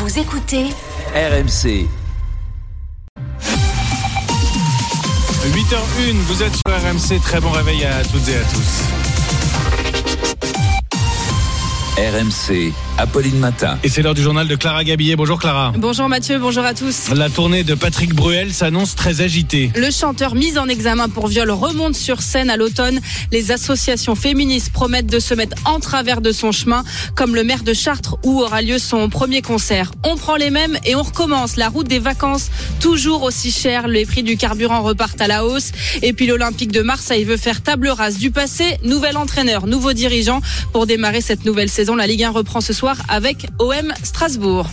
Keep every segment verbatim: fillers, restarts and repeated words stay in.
Vous écoutez R M C. huit heures une, vous êtes sur R M C, très bon réveil à toutes et à tous. R M C, Apolline Matin. Et c'est l'heure du journal de Clara Gabillet. Bonjour Clara. Bonjour Mathieu, bonjour à tous. La tournée de Patrick Bruel s'annonce très agitée. Le chanteur mis en examen pour viol remonte sur scène à l'automne. Les associations féministes promettent de se mettre en travers de son chemin, comme le maire de Chartres où aura lieu son premier concert. On prend les mêmes et on recommence. La route des vacances, toujours aussi chère. Les prix du carburant repartent à la hausse. Et puis l'Olympique de Marseille veut faire table rase du passé. Nouvel entraîneur, nouveau dirigeant pour démarrer cette nouvelle saison. La Ligue un reprend ce soir avec O M Strasbourg.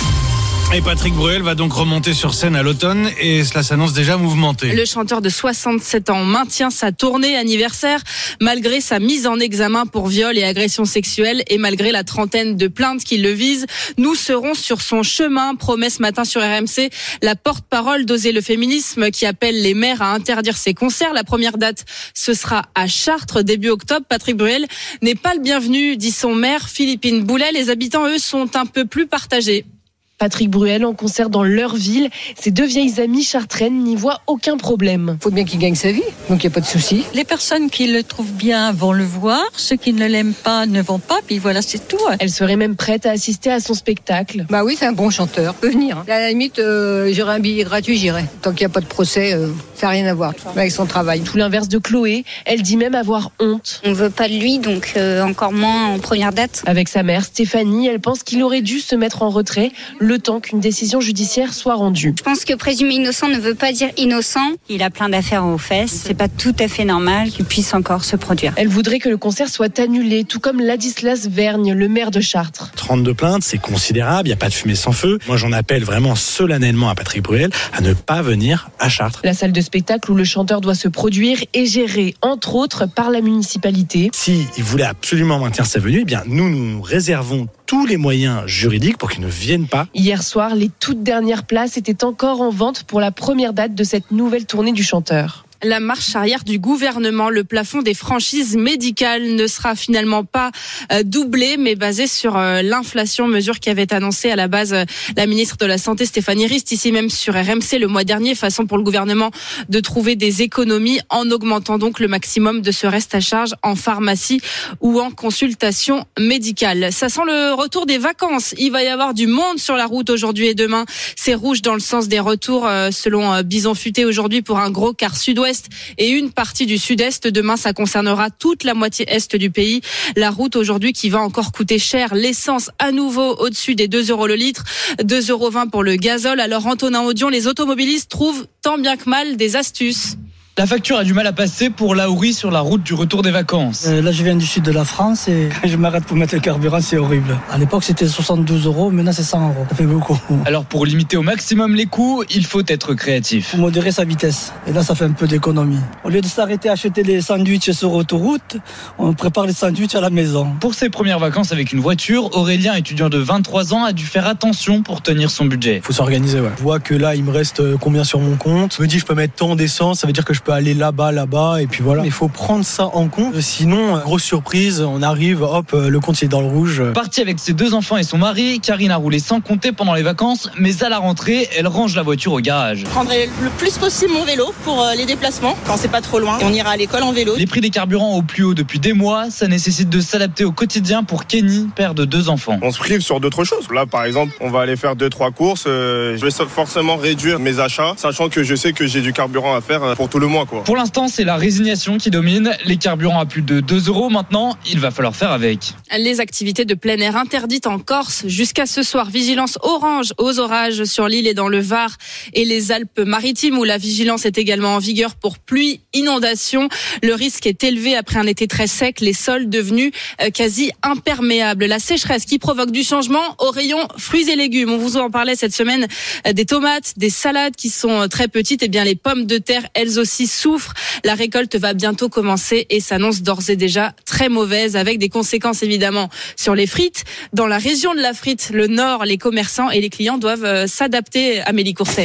Et Patrick Bruel va donc remonter sur scène à l'automne et cela s'annonce déjà mouvementé. Le chanteur de soixante-sept ans maintient sa tournée anniversaire malgré sa mise en examen pour viol et agression sexuelle et malgré la trentaine de plaintes qui le visent. Nous serons sur son chemin, promet ce matin sur R M C la porte-parole d'Oser le féminisme qui appelle les maires à interdire ses concerts. La première date, ce sera à Chartres début octobre. Patrick Bruel n'est pas le bienvenu, dit son maire Philippine Boulet. Les habitants, eux, sont un peu plus partagés. Patrick Bruel en concert dans leur ville. Ses deux vieilles amies chartraines n'y voient aucun problème. Il faut bien qu'il gagne sa vie, donc il n'y a pas de souci. Les personnes qui le trouvent bien vont le voir, ceux qui ne l'aiment pas ne vont pas, puis voilà, c'est tout. Elle serait même prête à assister à son spectacle. Bah oui, c'est un bon chanteur, peut venir. À la limite, euh, j'aurais un billet gratuit, j'irai. Tant qu'il n'y a pas de procès, euh, ça n'a rien à voir avec son travail. Tout l'inverse de Chloé, elle dit même avoir honte. On ne veut pas de lui, donc euh, encore moins en première date. Avec sa mère, Stéphanie, elle pense qu'il aurait dû se mettre en retrait le temps qu'une décision judiciaire soit rendue. Je pense que présumer innocent ne veut pas dire innocent. Il a plein d'affaires aux fesses, c'est pas tout à fait normal qu'il puisse encore se produire. Elle voudrait que le concert soit annulé, tout comme Ladislas Vergne, le maire de Chartres. trente-deux plaintes, c'est considérable, il n'y a pas de fumée sans feu. Moi j'en appelle vraiment solennellement à Patrick Bruel à ne pas venir à Chartres. La salle de spectacle où le chanteur doit se produire est gérée, entre autres, par la municipalité. Si il voulait absolument maintenir sa venue, eh bien nous nous réservons tous les moyens juridiques pour qu'il ne vienne pas. Hier soir, les toutes dernières places étaient encore en vente pour la première date de cette nouvelle tournée du chanteur. La marche arrière du gouvernement, le plafond des franchises médicales ne sera finalement pas euh, doublé, mais basé sur euh, l'inflation, mesure qui avait annoncé à la base euh, la ministre de la Santé Stéphanie Rist, ici même sur R M C le mois dernier, façon pour le gouvernement de trouver des économies en augmentant donc le maximum de ce reste à charge en pharmacie ou en consultation médicale. Ça sent le retour des vacances. Il va y avoir du monde sur la route aujourd'hui et demain. C'est rouge dans le sens des retours euh, selon euh, Bison Futé aujourd'hui pour un gros quart sud-ouest et une partie du sud-est. Demain, ça concernera toute la moitié est du pays. La route aujourd'hui qui va encore coûter cher. L'essence à nouveau au-dessus des deux euros le litre, deux euros vingt pour le gazole. Alors Antonin Audion, les automobilistes trouvent tant bien que mal des astuces. La facture a du mal à passer pour Lauri sur la route du retour des vacances. Euh, là, je viens du sud de la France et je m'arrête pour mettre le carburant, c'est horrible. À l'époque, c'était soixante-douze euros, maintenant c'est cent euros. Ça fait beaucoup. Alors, pour limiter au maximum les coûts, il faut être créatif. Il faut modérer sa vitesse. Et là, ça fait un peu d'économie. Au lieu de s'arrêter à acheter des sandwichs sur autoroute, on prépare les sandwichs à la maison. Pour ses premières vacances avec une voiture, Aurélien, étudiant de vingt-trois ans, a dû faire attention pour tenir son budget. Il faut s'organiser, ouais. Je vois que là, il me reste combien sur mon compte. Je me dis, je peux mettre tant d'essence, ça veut dire que je peux aller là-bas, là-bas, et puis voilà. Il faut prendre ça en compte. Sinon, grosse surprise, on arrive, hop, le compte est dans le rouge. Partie avec ses deux enfants et son mari, Karine a roulé sans compter pendant les vacances, mais à la rentrée, elle range la voiture au garage. Je prendrai le plus possible mon vélo pour les déplacements, quand c'est pas trop loin. On ira à l'école en vélo. Les prix des carburants au plus haut depuis des mois, ça nécessite de s'adapter au quotidien pour Kenny, père de deux enfants. On se prive sur d'autres choses. Là, par exemple, on va aller faire deux, trois courses. Euh, je vais forcément réduire mes achats, sachant que je sais que j'ai du carburant à faire pour tout le mois, quoi. Pour l'instant, c'est la résignation qui domine. Les carburants à plus de deux euros maintenant, il va falloir faire avec. Les activités de plein air interdites en Corse jusqu'à ce soir. Vigilance orange aux orages sur l'île et dans le Var et les Alpes-Maritimes où la vigilance est également en vigueur pour pluie, inondation. Le risque est élevé après un été très sec, les sols devenus quasi imperméables. La sécheresse qui provoque du changement au rayon fruits et légumes. On vous en parlait cette semaine des tomates, des salades qui sont très petites. Et bien les pommes de terre, elles aussi souffrent. La récolte va bientôt commencer et s'annonce d'ores et déjà très mauvaise avec des conséquences évidemment sur les frites. Dans la région de la frite, le Nord, les commerçants et les clients doivent s'adapter. Amélie Courset.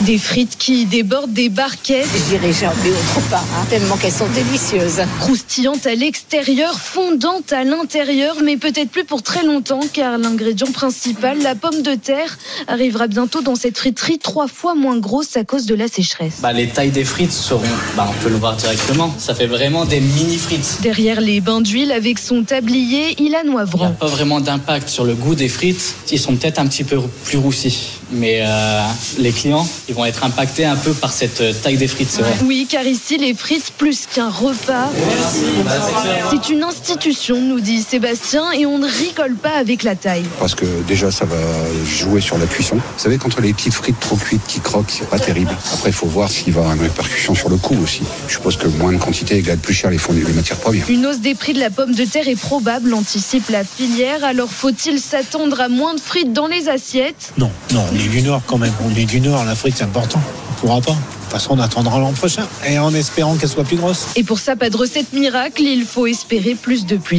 Des frites qui débordent des barquettes. Je dirais jamais autre part, hein, tellement qu'elles sont délicieuses. Croustillantes à l'extérieur, fondantes à l'intérieur, mais peut-être plus pour très longtemps, car l'ingrédient principal, la pomme de terre, arrivera bientôt dans cette friterie trois fois moins grosse à cause de la sécheresse. Bah, les tailles des frites seront, bah, on peut le voir directement, ça fait vraiment des mini frites. Derrière les bains d'huile avec son tablier, il a Noivran. Il n'y a pas vraiment d'impact sur le goût des frites, ils sont peut-être un petit peu plus roussis. Mais euh, les clients, ils vont être impactés un peu par cette taille des frites, c'est vrai. Oui, car ici, les frites, plus qu'un repas, c'est une institution, nous dit Sébastien, et on ne rigole pas avec la taille. Parce que déjà, ça va jouer sur la cuisson. Vous savez, contre les petites frites trop cuites qui croquent, c'est pas terrible. Après, il faut voir s'il va avoir une répercussion sur le coût aussi. Je suppose que moins de quantité égale plus cher les, fonds, les matières premières. Une hausse des prix de la pomme de terre est probable, anticipe la filière. Alors, faut-il s'attendre à moins de frites dans les assiettes ? Non, non. On est du Nord quand même, on est du Nord, la frite c'est important, on ne pourra pas. De toute façon on attendra l'an prochain, et en espérant qu'elle soit plus grosse. Et pour ça, pas de recette miracle, il faut espérer plus de pluie.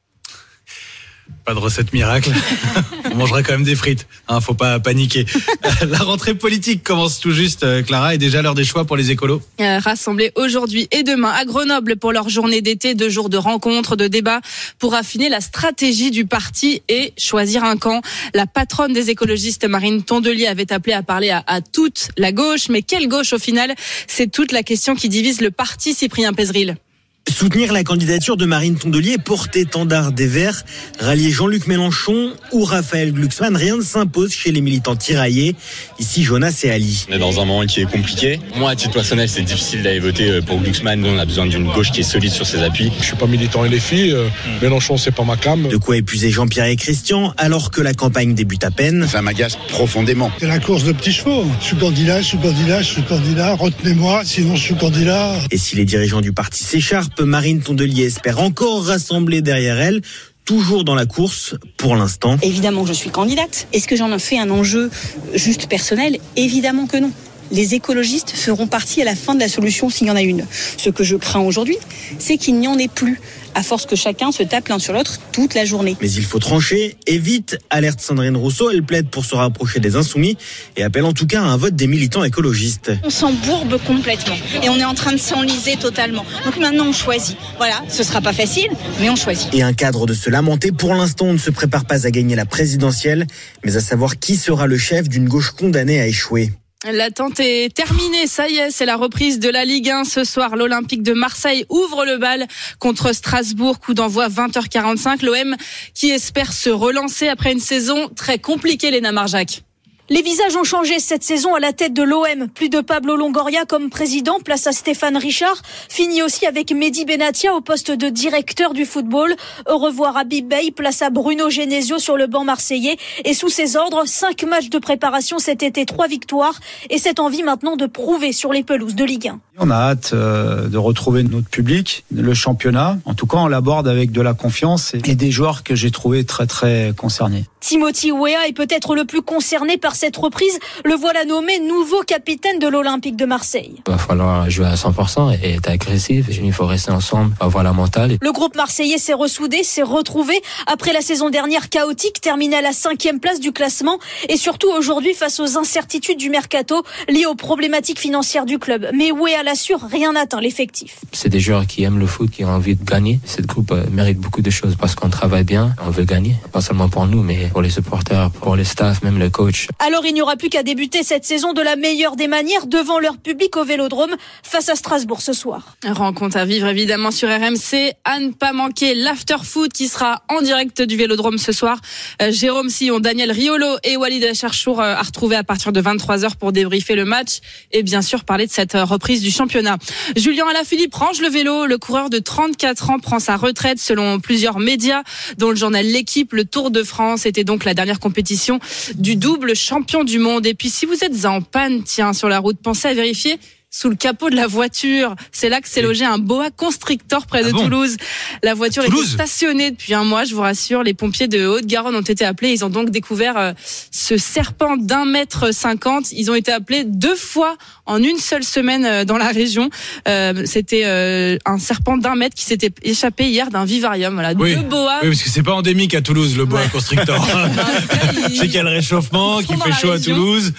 Pas de recette miracle. On mangera quand même des frites. Hein, faut pas paniquer. La rentrée politique commence tout juste, Clara, et déjà l'heure des choix pour les écolos. Euh, rassemblés aujourd'hui et demain à Grenoble pour leur journée d'été, deux jours de rencontres, de débats pour affiner la stratégie du parti et choisir un camp. La patronne des écologistes, Marine Tondelier, avait appelé à parler à, à toute la gauche. Mais quelle gauche au final ? C'est toute la question qui divise le parti, Cyprien Pézeril. Soutenir la candidature de Marine Tondelier, porte-étendard des Verts, rallier Jean-Luc Mélenchon ou Raphaël Glucksmann, rien ne s'impose chez les militants tiraillés. Ici, Jonas et Ali. On est dans un moment qui est compliqué. Moi, à titre personnel, c'est difficile d'aller voter pour Glucksmann. Nous, on a besoin d'une gauche qui est solide sur ses appuis. Je suis pas militant L F I. Euh, mmh. Mélenchon, c'est pas ma cam. De quoi épuiser Jean-Pierre et Christian, alors que la campagne débute à peine. Ça m'agace profondément. C'est la course de petits chevaux. Je suis candidat, je suis candidat, je suis candidat. Retenez-moi, sinon je suis candidat. Et si les dirigeants du parti s'écharpent, Marine Tondelier espère encore rassembler derrière elle, toujours dans la course pour l'instant. Évidemment, je suis candidate. Est-ce que j'en ai fait un enjeu juste personnel ? Évidemment que non. Les écologistes feront partie à la fin de la solution s'il y en a une. Ce que je crains aujourd'hui, c'est qu'il n'y en ait plus, à force que chacun se tape l'un sur l'autre toute la journée. Mais il faut trancher, et vite, alerte Sandrine Rousseau, elle plaide pour se rapprocher des insoumis et appelle en tout cas à un vote des militants écologistes. On s'embourbe complètement et on est en train de s'enliser totalement. Donc maintenant on choisit. Voilà, ce sera pas facile, mais on choisit. Et un cadre de se lamenter, pour l'instant on ne se prépare pas à gagner la présidentielle, mais à savoir qui sera le chef d'une gauche condamnée à échouer. L'attente est terminée, ça y est, c'est la reprise de la Ligue un. Ce soir, l'Olympique de Marseille ouvre le bal contre Strasbourg, coup d'envoi vingt heures quarante-cinq. L'O M qui espère se relancer après une saison très compliquée, Léna Marjac. Les visages ont changé cette saison à la tête de l'O M. Plus de Pablo Longoria comme président, place à Stéphane Richard. Fini aussi avec Mehdi Benatia au poste de directeur du football. Au revoir Habib Bey, place à Bruno Genesio sur le banc marseillais. Et sous ses ordres, cinq matchs de préparation cet été, trois victoires. Et cette envie maintenant de prouver sur les pelouses de Ligue un. On a hâte euh, de retrouver notre public, le championnat. En tout cas, on l'aborde avec de la confiance et, et des joueurs que j'ai trouvés très très concernés. Timothy Weah est peut-être le plus concerné par cette reprise. Le voilà nommé nouveau capitaine de l'Olympique de Marseille. Il va falloir jouer à cent pour cent et être agressif. Il faut rester ensemble, avoir la mentale. Le groupe marseillais s'est ressoudé, s'est retrouvé après la saison dernière chaotique, terminée à la cinquième place du classement et surtout aujourd'hui face aux incertitudes du mercato liées aux problématiques financières du club. Mais Weah l'assure, rien n'atteint l'effectif. C'est des joueurs qui aiment le foot, qui ont envie de gagner. Cette groupe mérite beaucoup de choses parce qu'on travaille bien, on veut gagner. Pas seulement pour nous, mais pour les supporters, pour les staffs, même le coach. Alors il n'y aura plus qu'à débuter cette saison de la meilleure des manières devant leur public au Vélodrome face à Strasbourg ce soir. Rencontre à vivre évidemment sur R M C. À ne pas manquer l'after-foot qui sera en direct du Vélodrome ce soir. Euh, Jérôme Sillon, Daniel Riolo et Walid Acharchour euh, à retrouver à partir de vingt-trois heures pour débriefer le match et bien sûr parler de cette euh, reprise du championnat. Julien Alaphilippe range le vélo. Le coureur de trente-quatre ans prend sa retraite selon plusieurs médias, dont le journal L'Équipe. Le Tour de France était donc la dernière compétition du double champion du monde. Et puis si vous êtes en panne, tiens, sur la route, pensez à vérifier sous le capot de la voiture. C'est là que s'est logé un boa constrictor près de ah bon Toulouse. La voiture était stationnée depuis un mois, je vous rassure. Les pompiers de Haute-Garonne ont été appelés. Ils ont donc découvert euh, ce serpent d'un mètre cinquante. Ils ont été appelés deux fois en une seule semaine euh, dans la région. Euh, c'était euh, un serpent d'un mètre qui s'était échappé hier d'un vivarium. Voilà, oui. deux boas. Oui, parce que c'est pas endémique à Toulouse, le boa ouais. constrictor. C'est qu'il y a le réchauffement, qu'il fait chaud région. à Toulouse.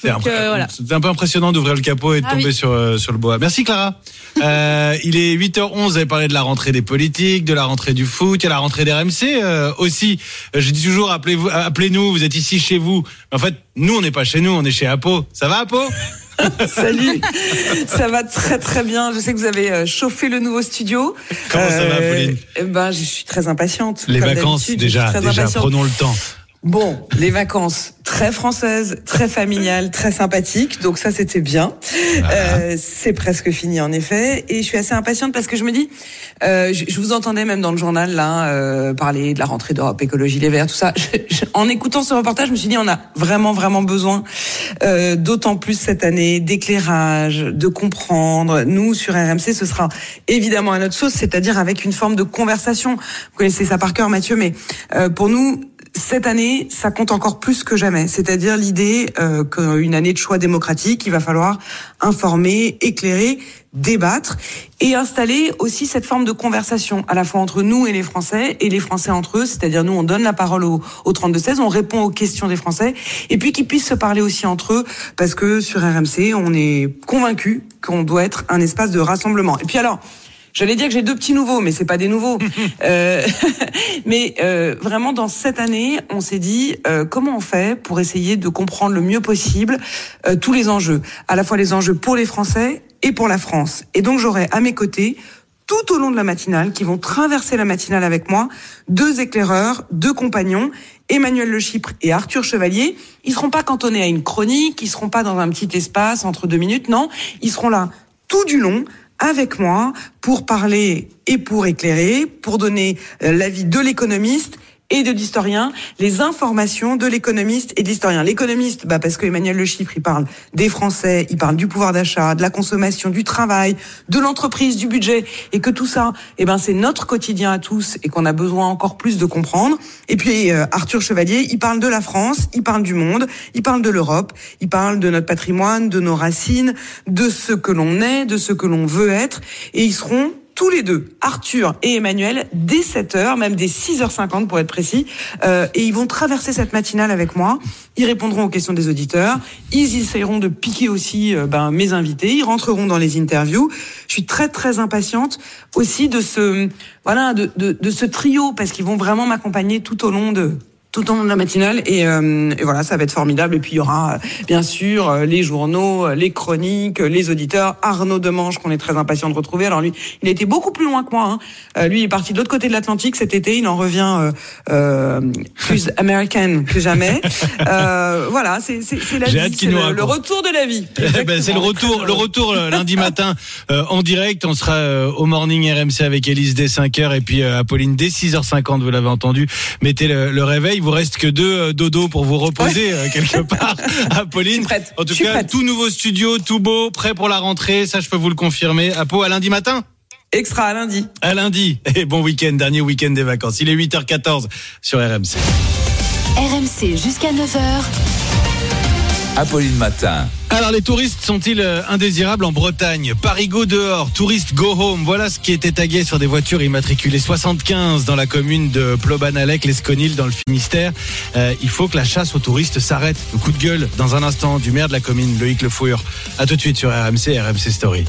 C'est Donc, un, euh, voilà. C'était un peu impressionnant d'ouvrir le capot et de Ah tomber oui. sur euh, sur le bois. Merci Clara. euh, il est huit heures onze, vous avez parlé de la rentrée des politiques, de la rentrée du foot, il y a la rentrée des R M C euh, aussi. Euh, je dis toujours appelez-vous, appelez-nous, vous êtes ici chez vous. Mais en fait, nous on n'est pas chez nous, on est chez Apo. Ça va Apo? Salut, ça va très très bien. Je sais que vous avez chauffé le nouveau studio. Comment euh, ça va, Pauline? Eh ben, je suis très impatiente. Les vacances déjà, déjà, prenons le temps. Bon, les vacances très françaises, très familiales, très sympathiques. Donc ça, c'était bien. Voilà. Euh, c'est presque fini en effet. Et je suis assez impatiente parce que je me dis, euh, je, je vous entendais même dans le journal là euh, parler de la rentrée d'Europe Écologie Les Verts, tout ça. Je, je, en écoutant ce reportage, je me suis dit, on a vraiment vraiment besoin, euh, d'autant plus cette année, d'éclairage, de comprendre. Nous sur R M C, ce sera évidemment à notre sauce, c'est-à-dire avec une forme de conversation. Vous connaissez ça par cœur, Mathieu, mais euh, pour nous. Cette année, ça compte encore plus que jamais. C'est-à-dire l'idée euh, qu'une année de choix démocratique, il va falloir informer, éclairer, débattre et installer aussi cette forme de conversation à la fois entre nous et les Français et les Français entre eux. C'est-à-dire nous, on donne la parole au, au trente-deux seize, on répond aux questions des Français et puis qu'ils puissent se parler aussi entre eux parce que sur R M C, on est convaincus qu'on doit être un espace de rassemblement. Et puis alors... J'allais dire que j'ai deux petits nouveaux, mais c'est pas des nouveaux. euh, mais euh, vraiment, dans cette année, on s'est dit euh, comment on fait pour essayer de comprendre le mieux possible euh, tous les enjeux, à la fois les enjeux pour les Français et pour la France. Et donc, j'aurai à mes côtés, tout au long de la matinale, qui vont traverser la matinale avec moi, deux éclaireurs, deux compagnons, Emmanuel Le Chypre et Arthur Chevalier. Ils seront pas cantonnés à une chronique, ils seront pas dans un petit espace entre deux minutes, non, ils seront là tout du long, avec moi pour parler et pour éclairer, pour donner l'avis de l'économiste et de l'historien, les informations de l'économiste et de l'historien. L'économiste, bah parce que Emmanuel Le Chypre, il parle des Français, il parle du pouvoir d'achat, de la consommation, du travail, de l'entreprise, du budget, et que tout ça, eh ben c'est notre quotidien à tous et qu'on a besoin encore plus de comprendre. Et puis euh, Arthur Chevalier, il parle de la France, il parle du monde, il parle de l'Europe, il parle de notre patrimoine, de nos racines, de ce que l'on est, de ce que l'on veut être, et ils seront tous les deux, Arthur et Emmanuel, dès sept heures, même dès six heures cinquante pour être précis, euh, et ils vont traverser cette matinale avec moi. Ils répondront aux questions des auditeurs. Ils essayeront de piquer aussi euh, ben, mes invités. Ils rentreront dans les interviews. Je suis très très impatiente aussi de ce voilà de de, de ce trio parce qu'ils vont vraiment m'accompagner tout au long de tout au long de la matinale et, euh, et voilà, ça va être formidable. Et puis il y aura bien sûr les journaux, les chroniques, les auditeurs. Arnaud Demange qu'on est très impatient de retrouver. Alors lui, il a été beaucoup plus loin que moi. Hein. Euh, lui, il est parti de l'autre côté de l'Atlantique cet été. Il en revient euh, euh, plus américaine que jamais. Euh, voilà, c'est, c'est, c'est la J'ai vie, hâte qu'il c'est nous le, raconte. le retour de la vie. Ben, c'est le retour, le retour euh, lundi matin euh, en direct. On sera euh, au morning R M C avec Élise dès cinq heures et puis euh, Apolline dès six heures cinquante. Vous l'avez entendu. Mettez le, le réveil. Il vous reste que deux euh, dodos pour vous reposer euh, quelque part. Apolline. En tout cas, prête. Tout nouveau studio, tout beau, prêt pour la rentrée. Ça, je peux vous le confirmer. Apo, à lundi matin. Extra à lundi. À lundi. Et bon week-end, dernier week-end des vacances. Il est huit heures quatorze sur R M C. R M C jusqu'à neuf heures. Apolline Matin. Alors les touristes sont-ils indésirables en Bretagne? Parigo dehors, touriste go home. Voilà ce qui était tagué sur des voitures immatriculées soixante-quinze dans la commune de Plobanalec-Lesconil dans le Finistère. Euh, il faut que la chasse aux touristes s'arrête. Le coup de gueule dans un instant du maire de la commune, Loïc Le Fouilleur. A tout de suite sur R M C, R M C Story.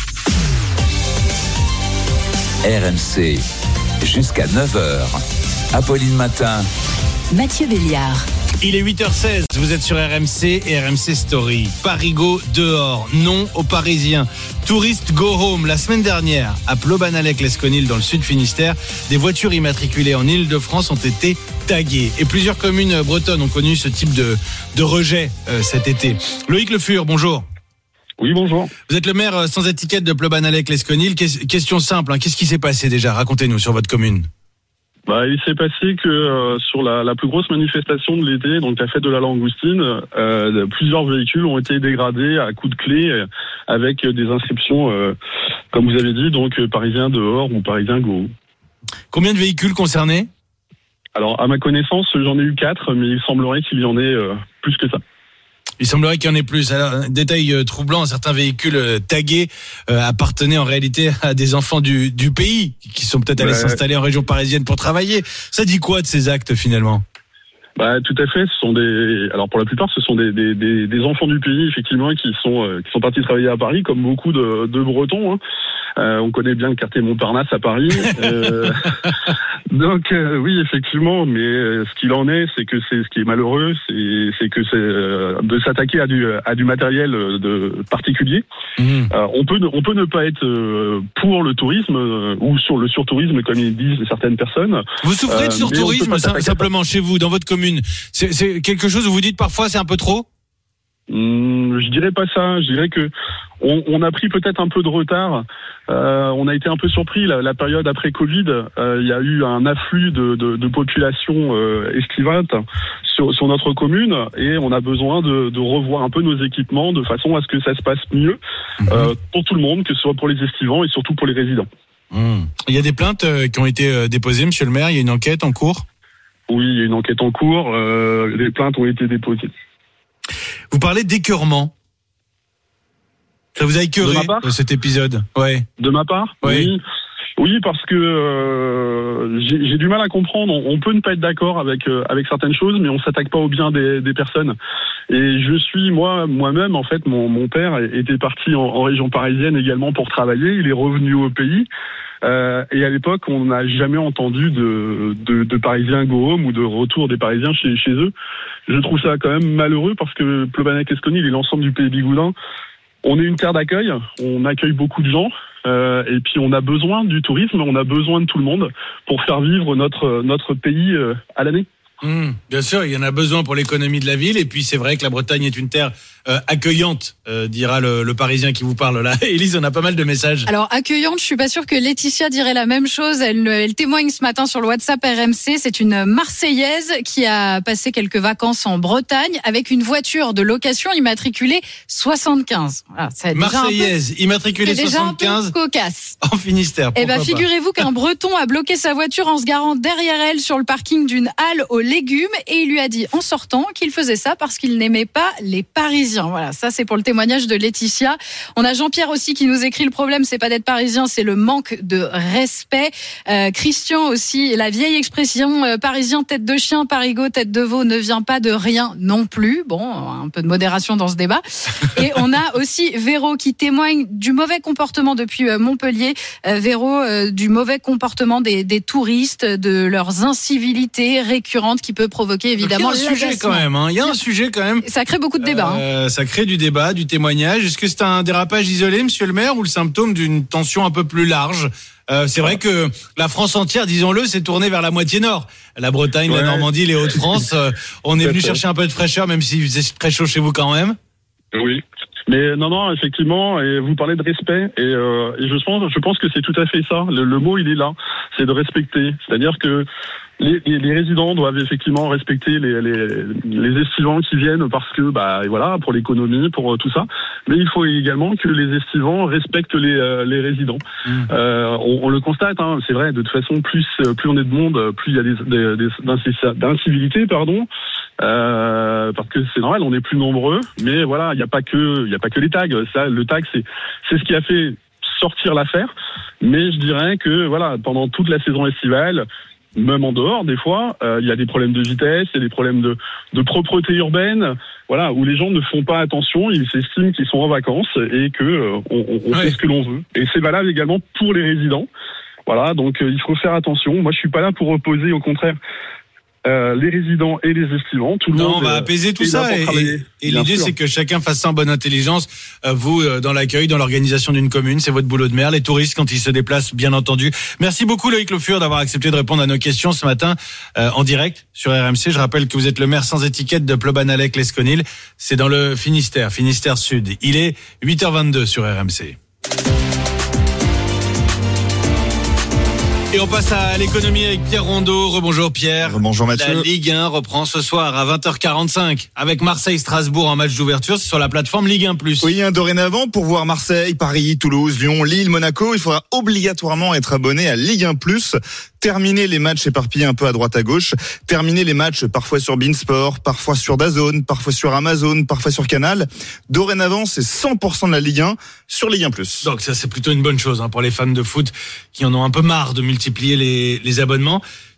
R M C jusqu'à neuf heures. Apolline Matin. Mathieu Béliard. Il est huit heures seize, vous êtes sur R M C et R M C Story. Parigo dehors, non aux Parisiens. Touriste go home. La semaine dernière, à Plobanalec-Lesconil dans le sud Finistère, des voitures immatriculées en Île-de-France ont été taguées. Et plusieurs communes bretonnes ont connu ce type de, de rejet euh, cet été. Loïc Le Fur, bonjour. Oui, bonjour. Vous êtes le maire sans étiquette de Plobanalec-Lesconil. Question simple, hein. Qu'est-ce qui s'est passé déjà? Racontez-nous sur votre commune. Bah, il s'est passé que euh, sur la, la plus grosse manifestation de l'été, donc la fête de la Langoustine, euh, plusieurs véhicules ont été dégradés à coups de clé euh, avec des inscriptions, euh, comme vous avez dit, donc euh, Parisiens dehors ou Parisiens go. Combien de véhicules concernés? Alors, à ma connaissance, j'en ai eu quatre, mais il semblerait qu'il y en ait euh, plus que ça. Il semblerait qu'il y en ait plus. Alors, un détail euh, troublant, certains véhicules euh, tagués euh, appartenaient en réalité à des enfants du, du pays qui sont peut-être allés ouais. s'installer en région parisienne pour travailler. Ça dit quoi de ces actes finalement? Bah, tout à fait. Ce sont des, alors pour la plupart, ce sont des, des, des, des enfants du pays, effectivement, qui sont, euh, qui sont partis travailler à Paris, comme beaucoup de, de Bretons. Hein. Euh, on connaît bien le quartier Montparnasse à Paris. euh, donc euh, oui, effectivement. Mais euh, ce qu'il en est, c'est que c'est ce qui est malheureux, c'est, c'est que c'est euh, de s'attaquer à du, à du matériel de particulier. Mmh. Euh, on peut, on peut ne pas être euh, pour le tourisme euh, ou sur le surtourisme, comme ils disent certaines personnes. Vous souffrez de surtourisme euh, simplement chez vous, dans votre commune. C'est, c'est quelque chose où vous dites parfois c'est un peu trop? Mmh, je dirais pas ça. Je dirais que on, on a pris peut-être un peu de retard. Euh, on a été un peu surpris. La, la période après Covid, euh, il y a eu un afflux de, de, de population euh, estivante sur, sur notre commune, et on a besoin de, de revoir un peu nos équipements de façon à ce que ça se passe mieux mmh. euh, pour tout le monde, que ce soit pour les estivants et surtout pour les résidents. Mmh. Il y a des plaintes euh, qui ont été euh, déposées, Monsieur le maire. Il y a une enquête en cours? Oui, il y a une enquête en cours. Euh, les plaintes ont été déposées. Vous parlez d'écœurement. Ça vous a écœuré, cet épisode? Ouais. De ma part? Ouais. Oui. Oui, parce que euh, j'ai, j'ai du mal à comprendre. On, on peut ne pas être d'accord avec euh, avec certaines choses, mais on s'attaque pas au bien des, des personnes. Et je suis moi moi-même en fait, mon mon père était parti en, en région parisienne également pour travailler. Il est revenu au pays. Euh, et à l'époque, on n'a jamais entendu de, de, de Parisiens go home ou de retour des Parisiens chez, chez eux. Je trouve ça quand même malheureux parce que Plobanec-Lesconil et l'ensemble du pays bigoudin, on est une terre d'accueil, on accueille beaucoup de gens, euh, et puis on a besoin du tourisme, on a besoin de tout le monde pour faire vivre notre, notre pays euh, à l'année. Mmh, bien sûr, il y en a besoin pour l'économie de la ville, et puis c'est vrai que la Bretagne est une terre euh, accueillante, euh, dira le, le Parisien qui vous parle là. Élise, on a pas mal de messages. Alors accueillante, je suis pas sûre que Laetitia dirait la même chose. Elle, elle témoigne ce matin sur le WhatsApp R M C. C'est une Marseillaise qui a passé quelques vacances en Bretagne avec une voiture de location immatriculée soixante-quinze. Voilà, c'est Marseillaise, peu, immatriculée c'est soixante-quinze. Déjà un peu cocasse. En Finistère. Eh ben, figurez-vous qu'un Breton a bloqué sa voiture en se garant derrière elle sur le parking d'une halle aux légumes, et il lui a dit en sortant qu'il faisait ça parce qu'il n'aimait pas les Parisiens. Voilà, ça c'est pour le témoignage de Laetitia. On a Jean-Pierre aussi qui nous écrit: le problème c'est pas d'être parisien, c'est le manque de respect. Euh, Christian aussi, la vieille expression euh, parisien tête de chien, parigot tête de veau ne vient pas de rien non plus. Bon, un peu de modération dans ce débat. Et on a aussi Véro qui témoigne du mauvais comportement depuis euh, Montpellier. Euh, Véro, euh, du mauvais comportement des, des touristes, de leurs incivilités récurrentes qui peut provoquer évidemment. Il y a un sujet quand même. Hein. Il y a un sujet quand même. Ça crée beaucoup de débats. Euh, hein. Ça crée du débat, du témoignage. Est-ce que c'est un dérapage isolé, Monsieur le maire, ou le symptôme d'une tension un peu plus large? Euh, c'est vrai que la France entière, disons-le, s'est tournée vers la moitié nord. La Bretagne, ouais. La Normandie, les Hauts-de-France. euh, on est venu chercher un peu de fraîcheur, même s'il faisait très chaud chez vous quand même. Oui. Mais non, non, effectivement, et vous parlez de respect, et, euh, et je pense, je pense que c'est tout à fait ça. Le, le mot, il est là, c'est de respecter. C'est-à-dire que les, les, les résidents doivent effectivement respecter les, les, les estivants qui viennent parce que, bah, voilà, pour l'économie, pour tout ça. Mais il faut également que les estivants respectent les, euh, les résidents. Mmh. Euh, on, on le constate, hein, c'est vrai. De toute façon, plus, plus on est de monde, plus il y a des, des, des d'incivilités, pardon. Euh, parce que c'est normal, on est plus nombreux. Mais voilà, il n'y a pas que, il y a pas que les tags. Ça, le tag, c'est, c'est ce qui a fait sortir l'affaire. Mais je dirais que, voilà, pendant toute la saison estivale, même en dehors, des fois, euh, il y a des problèmes de vitesse, il y a des problèmes de, de propreté urbaine, voilà, où les gens ne font pas attention, ils s'estiment qu'ils sont en vacances et que euh, on, on ouais. fait ce que l'on veut. Et c'est valable également pour les résidents. Voilà, donc euh, il faut faire attention. Moi, je suis pas là pour opposer, au contraire, Euh, les résidents et les estivants, tout le non, monde. On va apaiser tout ça et, et, et l'idée sûr. C'est que chacun fasse ça en bonne intelligence. Euh, vous, euh, dans l'accueil, dans l'organisation d'une commune, c'est votre boulot de maire. Les touristes, quand ils se déplacent, bien entendu. Merci beaucoup Loïc Le Fur d'avoir accepté de répondre à nos questions ce matin euh, en direct sur R M C. Je rappelle que vous êtes le maire sans étiquette de Plobanalec-Lesconil. C'est dans le Finistère, Finistère Sud. Il est huit heures vingt-deux sur R M C. Et on passe à l'économie avec Pierre Rondeau. Rebonjour Pierre. Rebonjour Mathieu. La Ligue un reprend ce soir à vingt heures quarante-cinq avec Marseille-Strasbourg en match d'ouverture. C'est sur la plateforme Ligue un plus. Oui, hein, dorénavant, pour voir Marseille, Paris, Toulouse, Lyon, Lille, Monaco, il faudra obligatoirement être abonné à Ligue un plus. Terminer les matchs éparpillés un peu à droite à gauche. Terminer les matchs parfois sur Beansport, parfois sur DAZN, parfois sur Amazon, parfois sur Canal. Dorénavant, c'est cent pour cent de la Ligue un sur Ligue un plus. Donc ça, c'est plutôt une bonne chose hein, pour les fans de foot qui en ont un peu marre de multiplier les, les abonnements.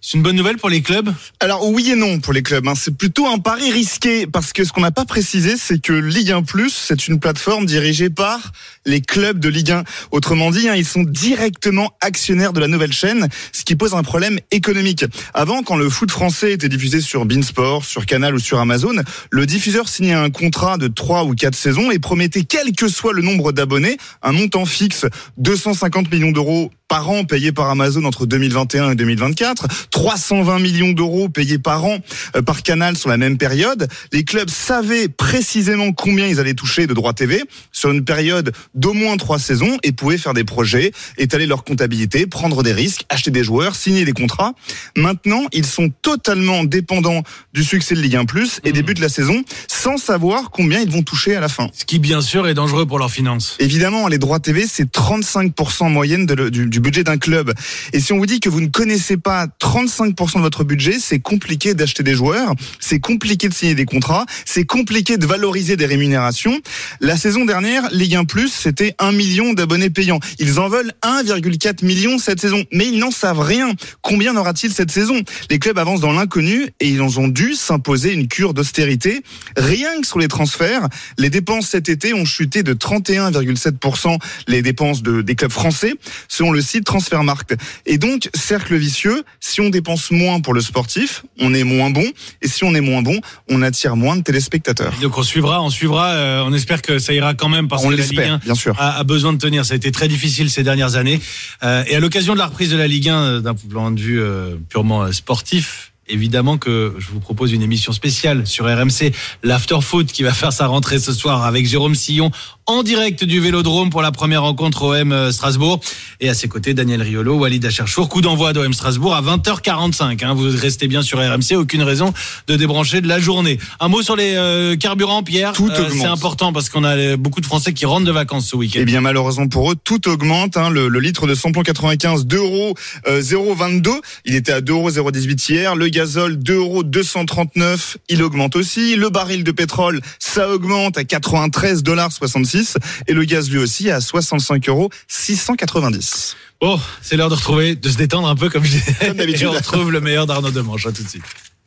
C'est une bonne nouvelle pour les clubs ? Alors oui et non pour les clubs. Hein. C'est plutôt un pari risqué parce que ce qu'on n'a pas précisé, c'est que Ligue un plus, c'est une plateforme dirigée par les clubs de Ligue un. Autrement dit, hein, ils sont directement actionnaires de la nouvelle chaîne, ce qui pose un problème économique. Avant, quand le foot français était diffusé sur beIN Sport, sur Canal ou sur Amazon, le diffuseur signait un contrat de trois ou quatre saisons et promettait, quel que soit le nombre d'abonnés, un montant fixe, deux cent cinquante millions d'euros par an payés par Amazon entre deux mille vingt et un et deux mille vingt-quatre, trois cent vingt millions d'euros payés par an euh, par Canal sur la même période. Les clubs savaient précisément combien ils allaient toucher de droits T V sur une période d'au moins trois saisons et pouvaient faire des projets, étaler leur comptabilité, prendre des risques, acheter des joueurs, signer des contrats. Maintenant, ils sont totalement dépendants du succès de Ligue un plus et mmh. débutent la saison sans savoir combien ils vont toucher à la fin. Ce qui, bien sûr, est dangereux pour leurs finances. Évidemment, les droits T V, c'est trente-cinq pour cent en moyenne de le, du, du budget d'un club. Et si on vous dit que vous ne connaissez pas trente-cinq pour cent de votre budget, c'est compliqué d'acheter des joueurs, c'est compliqué de signer des contrats, c'est compliqué de valoriser des rémunérations. La saison dernière, Ligue un plus, c'était un million d'abonnés payants. Ils en veulent un virgule quatre million cette saison, mais ils n'en savent rien. Combien aura-t-il cette saison ? Les clubs avancent dans l'inconnu et ils ont dû s'imposer une cure d'austérité. Rien que sur les transferts, les dépenses cet été ont chuté de trente et un virgule sept pour cent les dépenses de, des clubs français, selon le site Transfermarkt. Et donc, cercle vicieux, si on dépense moins pour le sportif, on est moins bon, et si on est moins bon, on attire moins de téléspectateurs. Donc on suivra, on suivra, euh, on espère que ça ira quand même, parce on que la Ligue un bien sûr. A, a besoin de tenir. Ça a été très difficile ces dernières années. Euh, et à l'occasion de la reprise de la Ligue un, d'un point de vue euh, purement sportif, évidemment que je vous propose une émission spéciale sur R M C, l'Afterfoot, qui va faire sa rentrée ce soir avec Jérôme Sillon en direct du Vélodrome pour la première rencontre O M Strasbourg. Et à ses côtés, Daniel Riolo, Walid Acharchour. Coup d'envoi d'O M Strasbourg à vingt heures quarante-cinq. Hein. Vous restez bien sur R M C, aucune raison de débrancher de la journée. Un mot sur les euh, carburants, Pierre. Tout euh, augmente. C'est important parce qu'on a beaucoup de Français qui rentrent de vacances ce week-end. Eh bien, malheureusement pour eux, tout augmente. Hein. Le, le litre de samplon quatre-vingt-quinze, deux euros zéro virgule vingt-deux. Il était à deux euros zéro virgule dix-huit hier. Le gazole, deux euros deux cent trente-neuf. Il augmente aussi. Le baril de pétrole, ça augmente à quatre-vingt-treize dollars soixante-six. Et le gaz, lui aussi, à soixante-cinq euros six cent quatre-vingt-dix. Bon, c'est l'heure de retrouver, de se détendre un peu comme je disais. Comme d'habitude. Et on retrouve le meilleur d'Arnaud Demanche. À tout de suite.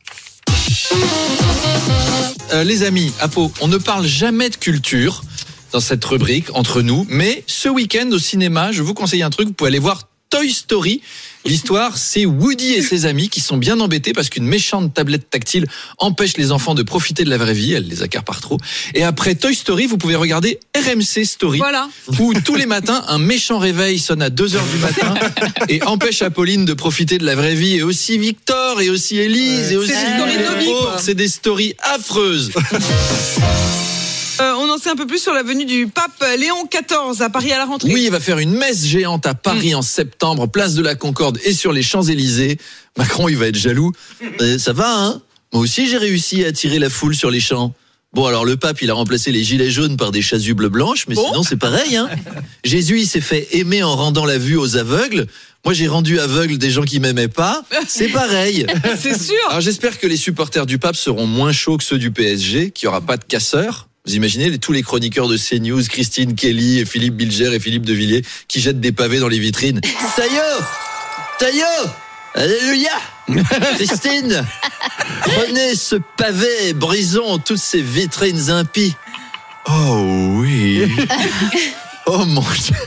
Euh, les amis, à Pau, on ne parle jamais de culture dans cette rubrique entre nous, mais ce week-end au cinéma, je vous conseille un truc, vous pouvez aller voir Toy Story. L'histoire, c'est Woody et ses amis qui sont bien embêtés parce qu'une méchante tablette tactile empêche les enfants de profiter de la vraie vie. Elle les accapare trop. Et après Toy Story, vous pouvez regarder R M C Story. Voilà. Où tous les matins, un méchant réveil sonne à deux heures du matin et empêche Apolline de profiter de la vraie vie. Et aussi Victor, et aussi Élise, et aussi... C'est des stories de nos vies, quoi. C'est des stories affreuses. Euh, on en sait un peu plus sur la venue du pape Léon quatorze à Paris à la rentrée. Oui, il va faire une messe géante à Paris mmh. en septembre, place de la Concorde et sur les Champs-Élysées. Macron, il va être jaloux. Euh, ça va, hein ? Moi aussi, j'ai réussi à attirer la foule sur les champs. Bon, alors le pape, il a remplacé les gilets jaunes par des chasubles blanches, mais bon. Sinon, c'est pareil, hein ? Jésus, il s'est fait aimer en rendant la vue aux aveugles. Moi, j'ai rendu aveugle des gens qui m'aimaient pas. C'est pareil. C'est sûr. Alors, j'espère que les supporters du pape seront moins chauds que ceux du P S G, qu'il n'y aura pas de casseurs. Vous imaginez les, tous les chroniqueurs de CNews, Christine Kelly, et Philippe Bilger et Philippe Devilliers, qui jettent des pavés dans les vitrines. Taillot Taillot Alléluia Christine, prenez ce pavé, brisons toutes ces vitrines impies. Oh oui. Oh mon Dieu.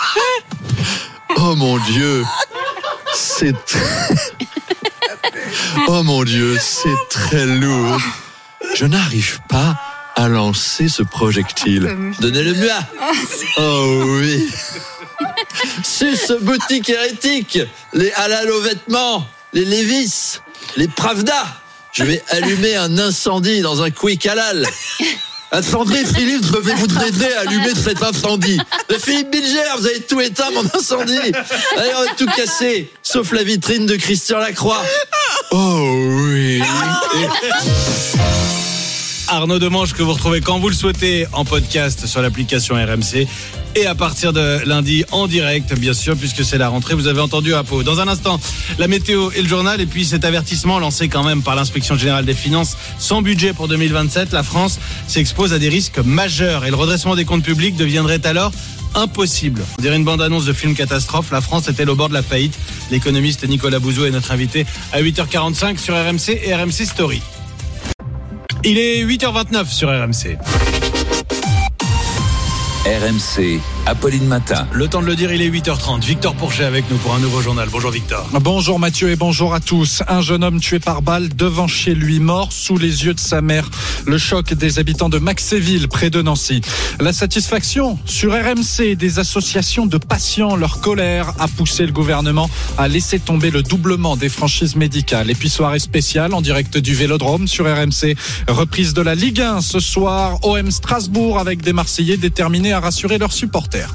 Oh mon Dieu. C'est très... Oh mon Dieu, c'est très lourd. Je n'arrive pas à lancer ce projectile. Donnez-le-moi. Oh oui. C'est ce boutique hérétique, les halal aux vêtements, les Levi's, les Pravda. Je vais allumer un incendie dans un quick halal. Attendez, Philippe, je vais vous aider à allumer cet incendie. Mais Philippe Bilger, vous avez tout éteint, mon incendie. Allez, on va tout casser, sauf la vitrine de Christian Lacroix. Oh oui. Arnaud Demanche, que vous retrouvez quand vous le souhaitez en podcast sur l'application R M C et à partir de lundi en direct, bien sûr, puisque c'est la rentrée. Vous avez entendu à Pau. Dans un instant, la météo et le journal, et puis cet avertissement lancé quand même par l'Inspection générale des finances. Sans budget pour deux mille vingt-sept, la France s'expose à des risques majeurs et le redressement des comptes publics deviendrait alors impossible. On dirait une bande-annonce de film catastrophe. La France est-elle au bord de la faillite? L'économiste Nicolas Bouzou est notre invité à huit heures quarante-cinq sur R M C et R M C Story. Il est huit heures vingt-neuf sur R M C. R M C, Apolline Matin. Le temps de le dire, il est huit heures trente. Victor Pourchet avec nous pour un nouveau journal. Bonjour Victor. Bonjour Mathieu et bonjour à tous. Un jeune homme tué par balle devant chez lui, mort sous les yeux de sa mère. Le choc des habitants de Maxéville, près de Nancy. La satisfaction sur R M C des associations de patients. Leur colère a poussé le gouvernement à laisser tomber le doublement des franchises médicales. Et puis soirée spéciale en direct du Vélodrome sur R M C. Reprise de la Ligue un ce soir. O M Strasbourg avec des Marseillais déterminés à rassurer leurs supporters.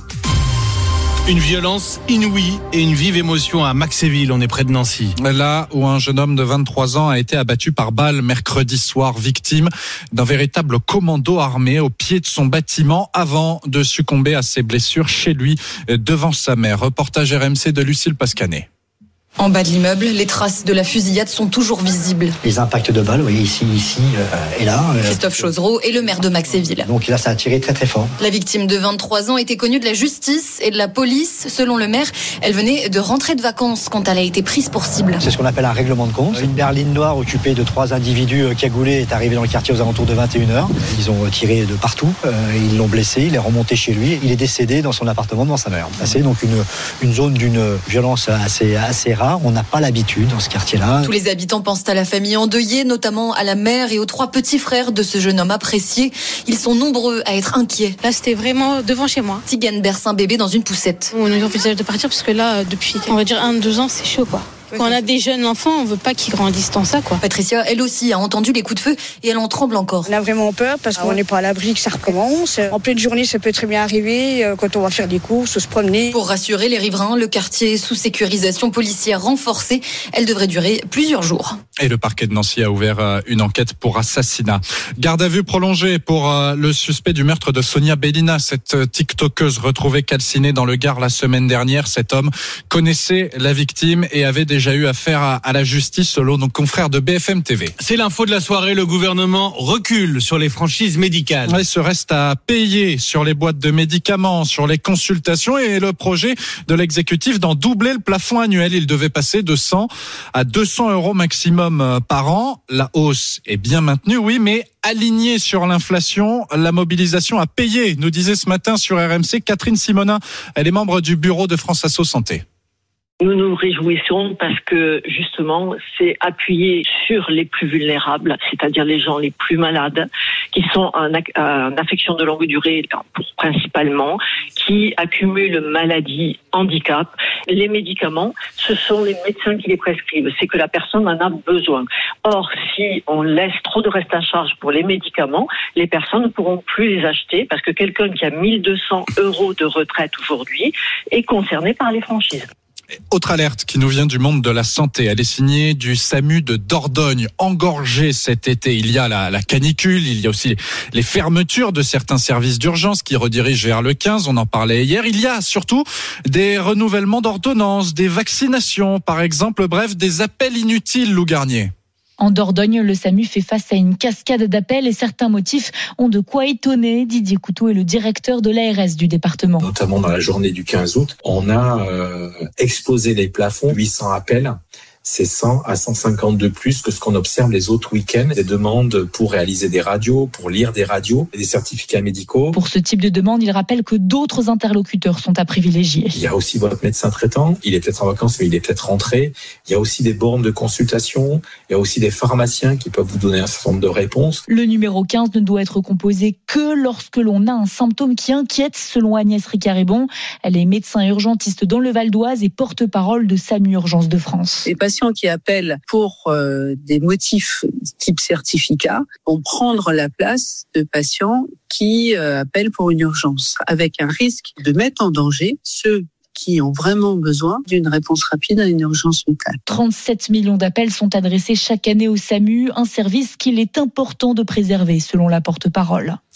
Une violence inouïe et une vive émotion à Maxéville, on est près de Nancy. Là où un jeune homme de vingt-trois ans a été abattu par balle mercredi soir, victime d'un véritable commando armé au pied de son bâtiment avant de succomber à ses blessures chez lui devant sa mère. Reportage R M C de Lucille Pascanet. En bas de l'immeuble, les traces de la fusillade sont toujours visibles. Les impacts de balles, vous voyez ici, ici euh, et là. Euh, Christophe Chozereau est le maire de Maxéville. Donc là, ça a tiré très très fort. La victime de vingt-trois ans était connue de la justice et de la police. Selon le maire, elle venait de rentrer de vacances quand elle a été prise pour cible. C'est ce qu'on appelle un règlement de compte. Une berline noire occupée de trois individus cagoulés est arrivée dans le quartier aux alentours de vingt et une heures. Ils ont tiré de partout, euh, ils l'ont blessé, il est remonté chez lui. Il est décédé dans son appartement devant sa mère. C'est donc une, une zone d'une violence assez, assez rare. On n'a pas l'habitude dans ce quartier-là. Tous les habitants pensent à la famille endeuillée, notamment à la mère et aux trois petits frères de ce jeune homme apprécié. Ils sont nombreux à être inquiets. Là, c'était vraiment devant chez moi. Tigane berce un bébé dans une poussette. On envisage de partir parce que là, depuis, on va dire un, deux ans, c'est chaud, quoi. Quand on a des jeunes enfants, on veut pas qu'ils grandissent dans ça, quoi. Patricia, elle aussi, a entendu les coups de feu et elle en tremble encore. On a vraiment peur parce qu'on n'est pas à l'abri que ça recommence. En pleine journée, ça peut très bien arriver quand on va faire des courses, se promener. Pour rassurer les riverains, le quartier est sous sécurisation policière renforcée. Elle devrait durer plusieurs jours. Et le parquet de Nancy a ouvert une enquête pour assassinat. Garde à vue prolongée pour le suspect du meurtre de Sonia Bellina, cette tiktokeuse retrouvée calcinée dans le Gard la semaine dernière. Cet homme connaissait la victime et avait déjà eu affaire à, à la justice selon nos confrères de B F M T V. C'est l'info de la soirée, le gouvernement recule sur les franchises médicales. Il se reste à payer sur les boîtes de médicaments, sur les consultations et le projet de l'exécutif d'en doubler le plafond annuel. Il devait passer de cent à deux cents euros maximum par an. La hausse est bien maintenue, oui, mais alignée sur l'inflation. La mobilisation à payer, nous disait ce matin sur R M C Catherine Simonin. Elle est membre du bureau de France Asso Santé. Nous nous réjouissons parce que justement c'est appuyé sur les plus vulnérables, c'est-à-dire les gens les plus malades, qui sont en, en affection de longue durée principalement, qui accumulent maladies, handicap. Les médicaments, ce sont les médecins qui les prescrivent, c'est que la personne en a besoin. Or, si on laisse trop de reste à charge pour les médicaments, les personnes ne pourront plus les acheter parce que quelqu'un qui a mille deux cents euros de retraite aujourd'hui est concerné par les franchises. Autre alerte qui nous vient du monde de la santé. Elle est signée du SAMU de Dordogne, engorgé cet été. Il y a la, la canicule, il y a aussi les, les fermetures de certains services d'urgence qui redirigent vers le quinze. On en parlait hier. Il y a surtout des renouvellements d'ordonnances, des vaccinations, par exemple. Bref, des appels inutiles, Lou Garnier. En Dordogne, le SAMU fait face à une cascade d'appels et certains motifs ont de quoi étonner. Didier Couteau est le directeur de l'A R S du département. Notamment dans la journée du quinze août, on a euh, explosé les plafonds, huit cents appels. C'est cent à cent cinquante de plus que ce qu'on observe les autres week-ends. Des demandes pour réaliser des radios, pour lire des radios, des certificats médicaux. Pour ce type de demande, il rappelle que d'autres interlocuteurs sont à privilégier. Il y a aussi votre médecin traitant. Il est peut-être en vacances, mais il est peut-être rentré. Il y a aussi des bornes de consultation. Il y a aussi des pharmaciens qui peuvent vous donner un certain nombre de réponses. Le numéro quinze ne doit être composé que lorsque l'on a un symptôme qui inquiète, selon Agnès Ricard-Ribon. Elle est médecin urgentiste dans le Val d'Oise et porte-parole de SAMU Urgences de France. Les patients qui appellent pour euh, des motifs type certificat vont prendre la place de patients qui euh, appellent pour une urgence, avec un risque de mettre en danger ceux qui ont vraiment besoin d'une réponse rapide à une urgence vitale. trente-sept millions d'appels sont adressés chaque année au SAMU, un service qu'il est important de préserver, selon la porte-parole.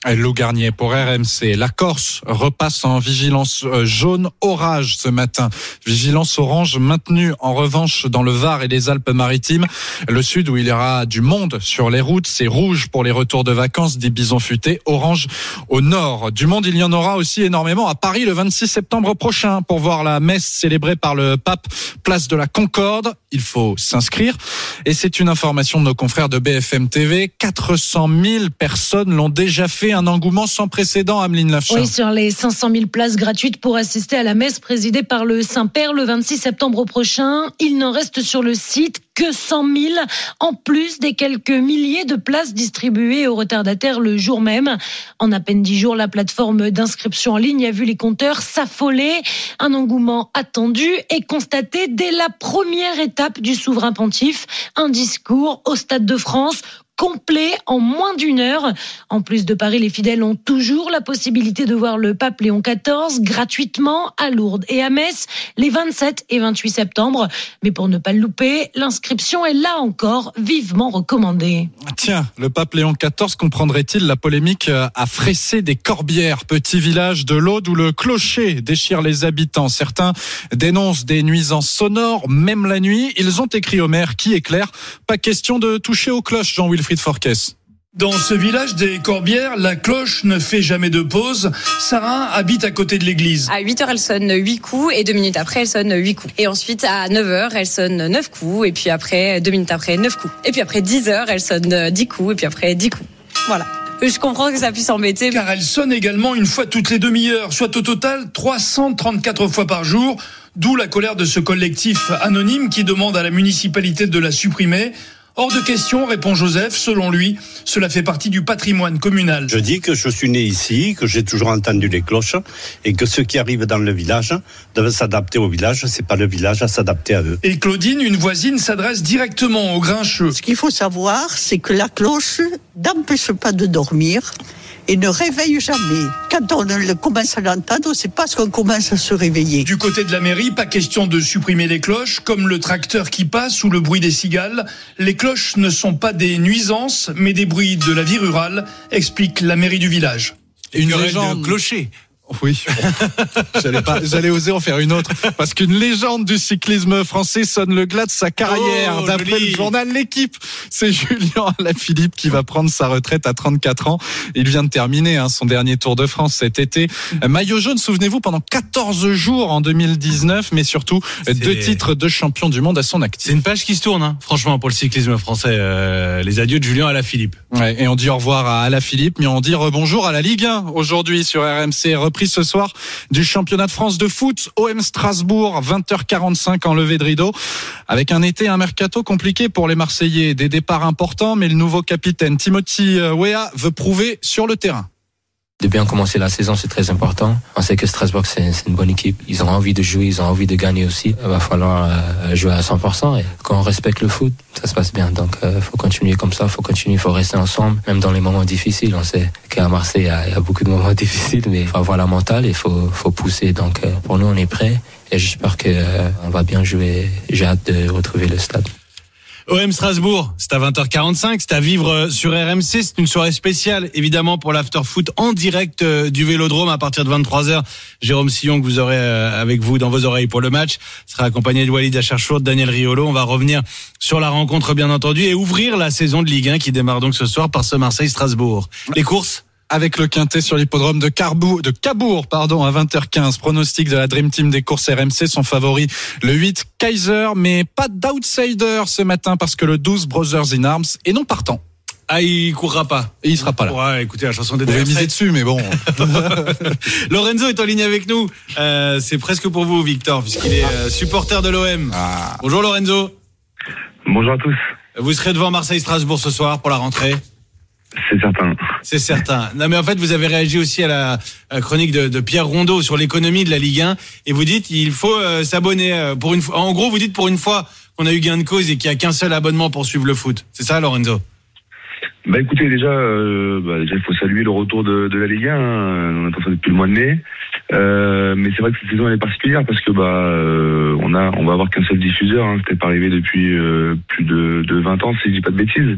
Lou Garnier pour R M C. La Corse repasse en vigilance jaune orage ce matin. Vigilance orange maintenue en revanche dans le Var et les Alpes-Maritimes. Le sud où il y aura du monde sur les routes, c'est rouge pour les retours de vacances des bisons futés. Orange au nord. Du monde, il y en aura aussi énormément à Paris le vingt-six septembre prochain pour voir la messe célébrée par le pape, place de la Concorde. Il faut s'inscrire. Et c'est une information de nos confrères de B F M T V. quatre cent mille personnes l'ont déjà fait. Un engouement sans précédent, Ameline Lafchin. Oui, sur les cinq cent mille places gratuites pour assister à la messe présidée par le Saint-Père le vingt-six septembre prochain, il n'en reste sur le site que cent mille, en plus des quelques milliers de places distribuées aux retardataires le jour même. En à peine dix jours, la plateforme d'inscription en ligne a vu les compteurs s'affoler. Un engouement attendu et constaté dès la première étape du souverain pontife. Un discours au Stade de France complet en moins d'une heure. En plus de Paris, les fidèles ont toujours la possibilité de voir le pape Léon quatorze gratuitement à Lourdes et à Metz les vingt-sept et vingt-huit septembre. Mais pour ne pas le louper, l'inscription est là encore vivement recommandée. Tiens, le pape Léon quatorze comprendrait-il la polémique à Fressé des Corbières, petit village de l'Aude où le clocher déchire les habitants. Certains dénoncent des nuisances sonores, même la nuit. Ils ont écrit au maire qui est clair, pas question de toucher aux cloches, Jean-Wilfried Forquès. Dans ce village des Corbières, la cloche ne fait jamais de pause. Sarah habite à côté de l'église. À huit heures, elle sonne huit coups et deux minutes après, elle sonne huit coups. Et ensuite, à neuf heures, elle sonne neuf coups et puis après, deux minutes après, neuf coups. Et puis après dix heures, elle sonne dix coups et puis après dix coups. Voilà. Je comprends que ça puisse embêter. Car elle sonne également une fois toutes les demi-heures, soit au total trois cent trente-quatre fois par jour. D'où la colère de ce collectif anonyme qui demande à la municipalité de la supprimer. Hors de question, répond Joseph. Selon lui, cela fait partie du patrimoine communal. Je dis que je suis né ici, que j'ai toujours entendu les cloches et que ceux qui arrivent dans le village doivent s'adapter au village. C'est pas le village à s'adapter à eux. Et Claudine, une voisine, s'adresse directement aux grincheux. Ce qu'il faut savoir, c'est que la cloche n'empêche pas de dormir et ne réveille jamais. Quand on le commence à l'entendre, c'est parce qu'on commence à se réveiller. Du côté de la mairie, pas question de supprimer les cloches, comme le tracteur qui passe ou le bruit des cigales. Les cloches ne sont pas des nuisances, mais des bruits de la vie rurale, explique la mairie du village. Une légende de clocher. Oui, j'allais pas, j'allais oser en faire une autre, parce qu'une légende du cyclisme français sonne le glas de sa carrière. Oh, d'après joli. Le journal L'Équipe, c'est Julien Alaphilippe qui va prendre sa retraite à trente-quatre ans. Il vient de terminer hein, son dernier Tour de France cet été. Maillot jaune, souvenez-vous, pendant quatorze jours en deux mille dix-neuf, mais surtout c'est... deux titres de champion du monde à son actif. C'est une page qui se tourne, hein, franchement, pour le cyclisme français. Euh, les adieux de Julien Alaphilippe. Ouais, et on dit au revoir à Alaphilippe, mais on dit rebonjour à la Ligue un aujourd'hui sur R M C. Repris ce soir du championnat de France de foot, O M Strasbourg, vingt heures quarante-cinq en levée de rideau, avec un été, un mercato compliqué pour les Marseillais, des départs importants, mais le nouveau capitaine Timothy Weah veut prouver sur le terrain. De bien commencer la saison, c'est très important. On sait que Strasbourg, c'est, c'est une bonne équipe. Ils ont envie de jouer, ils ont envie de gagner aussi. Il va falloir euh, jouer à cent pour cent. Et quand on respecte le foot, ça se passe bien. Donc, il euh, faut continuer comme ça, il faut continuer, il faut rester ensemble, même dans les moments difficiles. On sait qu'à Marseille, il y a, il y a beaucoup de moments difficiles, mais il faut avoir la mentale, il faut, faut pousser. Donc, euh, pour nous, on est prêts et j'espère qu'on euh, va bien jouer. J'ai hâte de retrouver le stade. O M Strasbourg, c'est à vingt heures quarante-cinq, c'est à vivre sur R M C, c'est une soirée spéciale évidemment pour l'after foot en direct du Vélodrome à partir de vingt-trois heures. Jérôme Sillon que vous aurez avec vous dans vos oreilles pour le match sera accompagné de Walid Acharchour, de Daniel Riolo. On va revenir sur la rencontre bien entendu et ouvrir la saison de Ligue un qui démarre donc ce soir par ce Marseille-Strasbourg. Les courses avec le quintet sur l'hippodrome de, Carbour, de Cabourg pardon, à vingt heures quinze. Pronostic de la Dream Team des courses R M C, son favori, le huit Kaiser, mais pas d'outsider ce matin parce que le douze Brothers in Arms est non partant. Ah, il courra pas. Et il sera pas là. Ouais, écoutez, la chanson des Vous pouvez miser dessus, mais bon. Lorenzo est en ligne avec nous. Euh, c'est presque pour vous, Victor, puisqu'il est euh, supporter de l'O M. Ah. Bonjour Lorenzo. Bonjour à tous. Vous serez devant Marseille-Strasbourg ce soir pour la rentrée? C'est certain. C'est certain. Non, mais en fait, vous avez réagi aussi à la, à la chronique de, de Pierre Rondeau sur l'économie de la Ligue un et vous dites il faut euh, s'abonner euh, pour une fois. En gros, vous dites pour une fois qu'on a eu gain de cause et qu'il n'y a qu'un seul abonnement pour suivre le foot. C'est ça, Lorenzo? Bah écoutez, déjà, euh, bah, déjà il faut saluer le retour de, de la Ligue un. Hein. On attend ça depuis le mois de mai. Euh, mais c'est vrai que cette saison elle est particulière parce que bah euh, on a on va avoir qu'un seul diffuseur. Hein. C'était pas arrivé depuis euh, plus de, de vingt ans, si je dis pas de bêtises.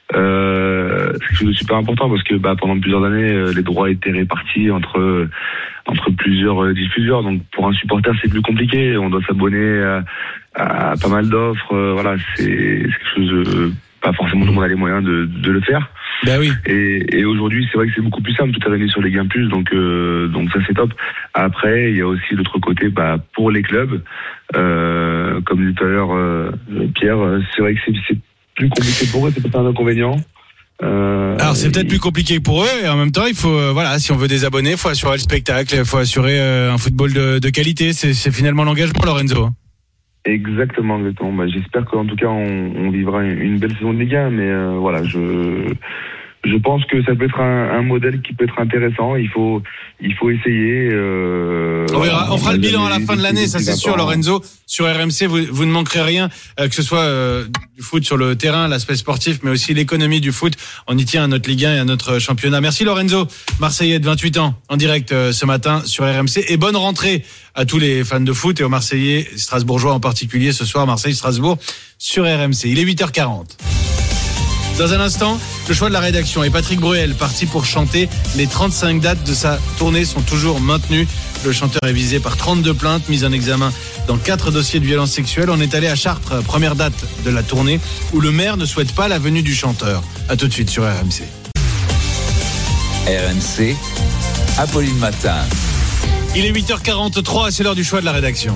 Euh, c'est quelque chose de super important parce que bah, pendant plusieurs années, les droits étaient répartis entre entre plusieurs diffuseurs. Donc pour un supporter, c'est plus compliqué. On doit s'abonner à, à pas mal d'offres. Voilà, c'est, c'est quelque chose de, pas forcément tout le monde a les moyens de, de le faire. Ben oui. Et, et aujourd'hui, c'est vrai que c'est beaucoup plus simple. Tout est réuni sur les Gains Plus, donc euh, donc ça c'est top. Après, il y a aussi l'autre côté, bah pour les clubs, euh, comme dit tout à l'heure euh, Pierre, c'est vrai que c'est, c'est plus compliqué pour eux, c'est peut-être un inconvénient. Euh, Alors c'est peut-être plus compliqué pour eux et en même temps il faut euh, voilà, si on veut des abonnés, il faut assurer le spectacle, il faut assurer euh, un football de, de qualité. C'est, c'est finalement l'engagement, Lorenzo. Exactement, exactement. Bah, j'espère qu'en tout cas on, on vivra une, une belle saison de Ligue un, mais euh, voilà, je je pense que ça peut être un, un modèle qui peut être intéressant. Il faut il faut essayer. Euh, on, verra, on fera le bilan à la fin de l'année, ça c'est sûr, Lorenzo. Sur R M C, vous, vous ne manquerez rien, euh, que ce soit euh, du foot sur le terrain, l'aspect sportif, mais aussi l'économie du foot. On y tient à notre Ligue un et à notre championnat. Merci Lorenzo, Marseillais de vingt-huit ans, en direct euh, ce matin sur R M C. Et bonne rentrée à tous les fans de foot et aux Marseillais, strasbourgeois en particulier, ce soir, Marseille-Strasbourg sur R M C. Il est huit heures quarante. Dans un instant, le choix de la rédaction et Patrick Bruel, parti pour chanter. Les trente-cinq dates de sa tournée sont toujours maintenues. Le chanteur est visé par trente-deux plaintes, mises en examen dans quatre dossiers de violence sexuelle. On est allé à Chartres, première date de la tournée, où le maire ne souhaite pas la venue du chanteur. À tout de suite sur R M C. R M C, Apolline Matin. Il est huit heures quarante-trois, c'est l'heure du choix de la rédaction.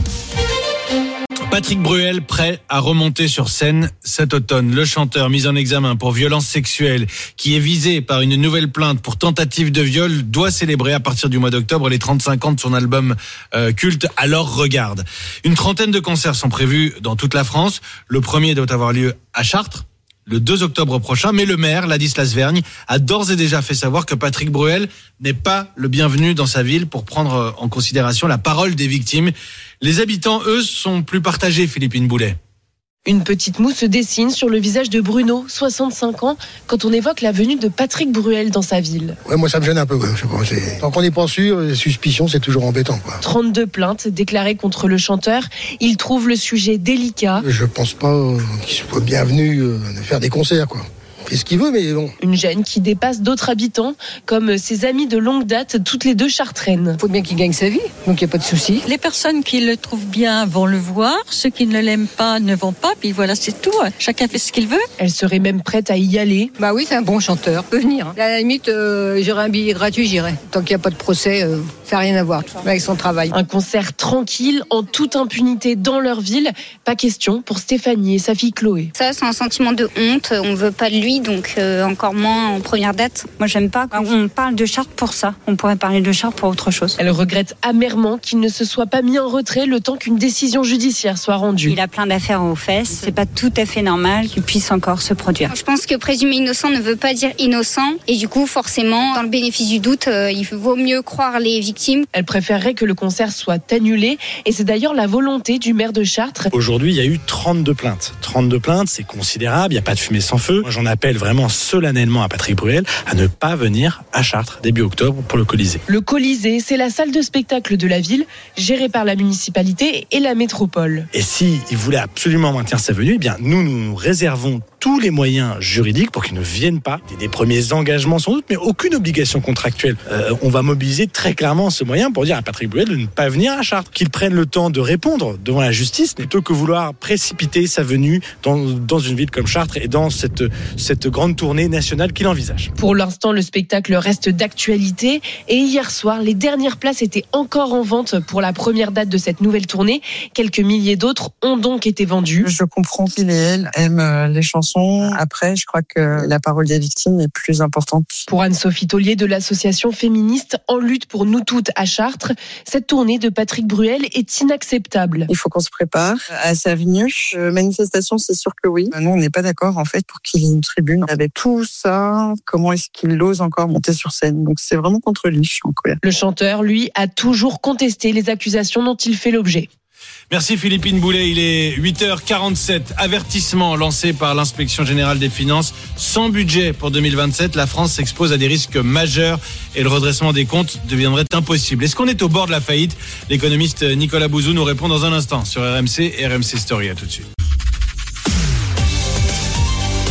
Patrick Bruel prêt à remonter sur scène cet automne. Le chanteur mis en examen pour violence sexuelle qui est visé par une nouvelle plainte pour tentative de viol doit célébrer à partir du mois d'octobre les trente-cinq ans de son album euh, culte Alors Regarde. Une trentaine de concerts sont prévus dans toute la France. Le premier doit avoir lieu à Chartres le deux octobre prochain, mais le maire, Ladislas Vergne, a d'ores et déjà fait savoir que Patrick Bruel n'est pas le bienvenu dans sa ville pour prendre en considération la parole des victimes. Les habitants, eux, sont plus partagés, Philippine Boulet. Une petite moue se dessine sur le visage de Bruno, soixante-cinq ans, quand on évoque la venue de Patrick Bruel dans sa ville. Ouais, moi ça me gêne un peu. Ouais. Je sais pas, c'est... Tant qu'on n'est pas sûr, les suspicions, c'est toujours embêtant. Quoi. trente-deux plaintes déclarées contre le chanteur. Il trouve le sujet délicat. Je pense pas euh, qu'il soit bienvenu euh, de faire des concerts, quoi. Il fait ce qu'il veut, mais bon. Une gêne qui dépasse d'autres habitants, comme ses amis de longue date, toutes les deux chartraines. Il faut bien qu'il gagne sa vie, donc il n'y a pas de souci. Les personnes qui le trouvent bien vont le voir, ceux qui ne l'aiment pas ne vont pas, puis voilà, c'est tout. Chacun fait ce qu'il veut. Elle serait même prête à y aller. Bah oui, c'est un bon chanteur, peut venir. À la limite, euh, j'aurais un billet gratuit, j'irai. Tant qu'il n'y a pas de procès, euh, ça n'a rien à voir avec son travail. Un concert tranquille, en toute impunité dans leur ville. Pas question pour Stéphanie et sa fille Chloé. Ça, c'est un sentiment de honte. On ne veut pas de lui. Donc euh, encore moins en première date. Moi j'aime pas quand on parle de Chartres pour ça. On pourrait parler de Chartres pour autre chose. Elle regrette amèrement qu'il ne se soit pas mis en retrait le temps qu'une décision judiciaire soit rendue. Il a plein d'affaires aux fesses. C'est pas tout à fait normal qu'il puisse encore se produire. Je pense que présumé innocent ne veut pas dire innocent. Et du coup forcément, dans le bénéfice du doute, euh, il vaut mieux croire les victimes. Elle préférerait que le concert soit annulé. Et c'est d'ailleurs la volonté du maire de Chartres. Aujourd'hui il y a eu trente-deux plaintes. trente-deux plaintes, c'est considérable. Il n'y a pas de fumée sans feu. Moi j'en appelle vraiment solennellement à Patrick Bruel à ne pas venir à Chartres début octobre pour le Colisée. Le Colisée, c'est la salle de spectacle de la ville, gérée par la municipalité et la métropole. Et si il voulait absolument maintenir sa venue, eh bien nous nous réservons tous les moyens juridiques pour qu'ils ne viennent pas. Des, des premiers engagements sans doute, mais aucune obligation contractuelle. Euh, on va mobiliser très clairement ce moyen pour dire à Patrick Bruel de ne pas venir à Chartres, qu'il prenne le temps de répondre devant la justice, plutôt que vouloir précipiter sa venue dans, dans une ville comme Chartres et dans cette, cette grande tournée nationale qu'il envisage. Pour l'instant, le spectacle reste d'actualité et hier soir, les dernières places étaient encore en vente pour la première date de cette nouvelle tournée. Quelques milliers d'autres ont donc été vendues. Je comprends qu'il et elle aiment les chansons. Après, je crois que la parole des victimes est plus importante. Pour Anne-Sophie Taulier de l'association féministe En lutte pour nous toutes à Chartres, cette tournée de Patrick Bruel est inacceptable. Il faut qu'on se prépare à sa venue. Euh, manifestation, c'est sûr que oui. Nous, on n'est pas d'accord en fait pour qu'il y ait une tribune. Avec tout ça, comment est-ce qu'il ose encore monter sur scène? Donc c'est vraiment contre lui, je suis en colère. Le chanteur, lui, a toujours contesté les accusations dont il fait l'objet. Merci Philippine Boulet, il est huit heures quarante-sept. Avertissement lancé par l'Inspection Générale des Finances. Sans budget pour deux mille vingt-sept, la France s'expose à des risques majeurs et le redressement des comptes deviendrait impossible. Est-ce qu'on est au bord de la faillite? L'économiste Nicolas Bouzou nous répond dans un instant sur R M C et R M C Story. À tout de suite.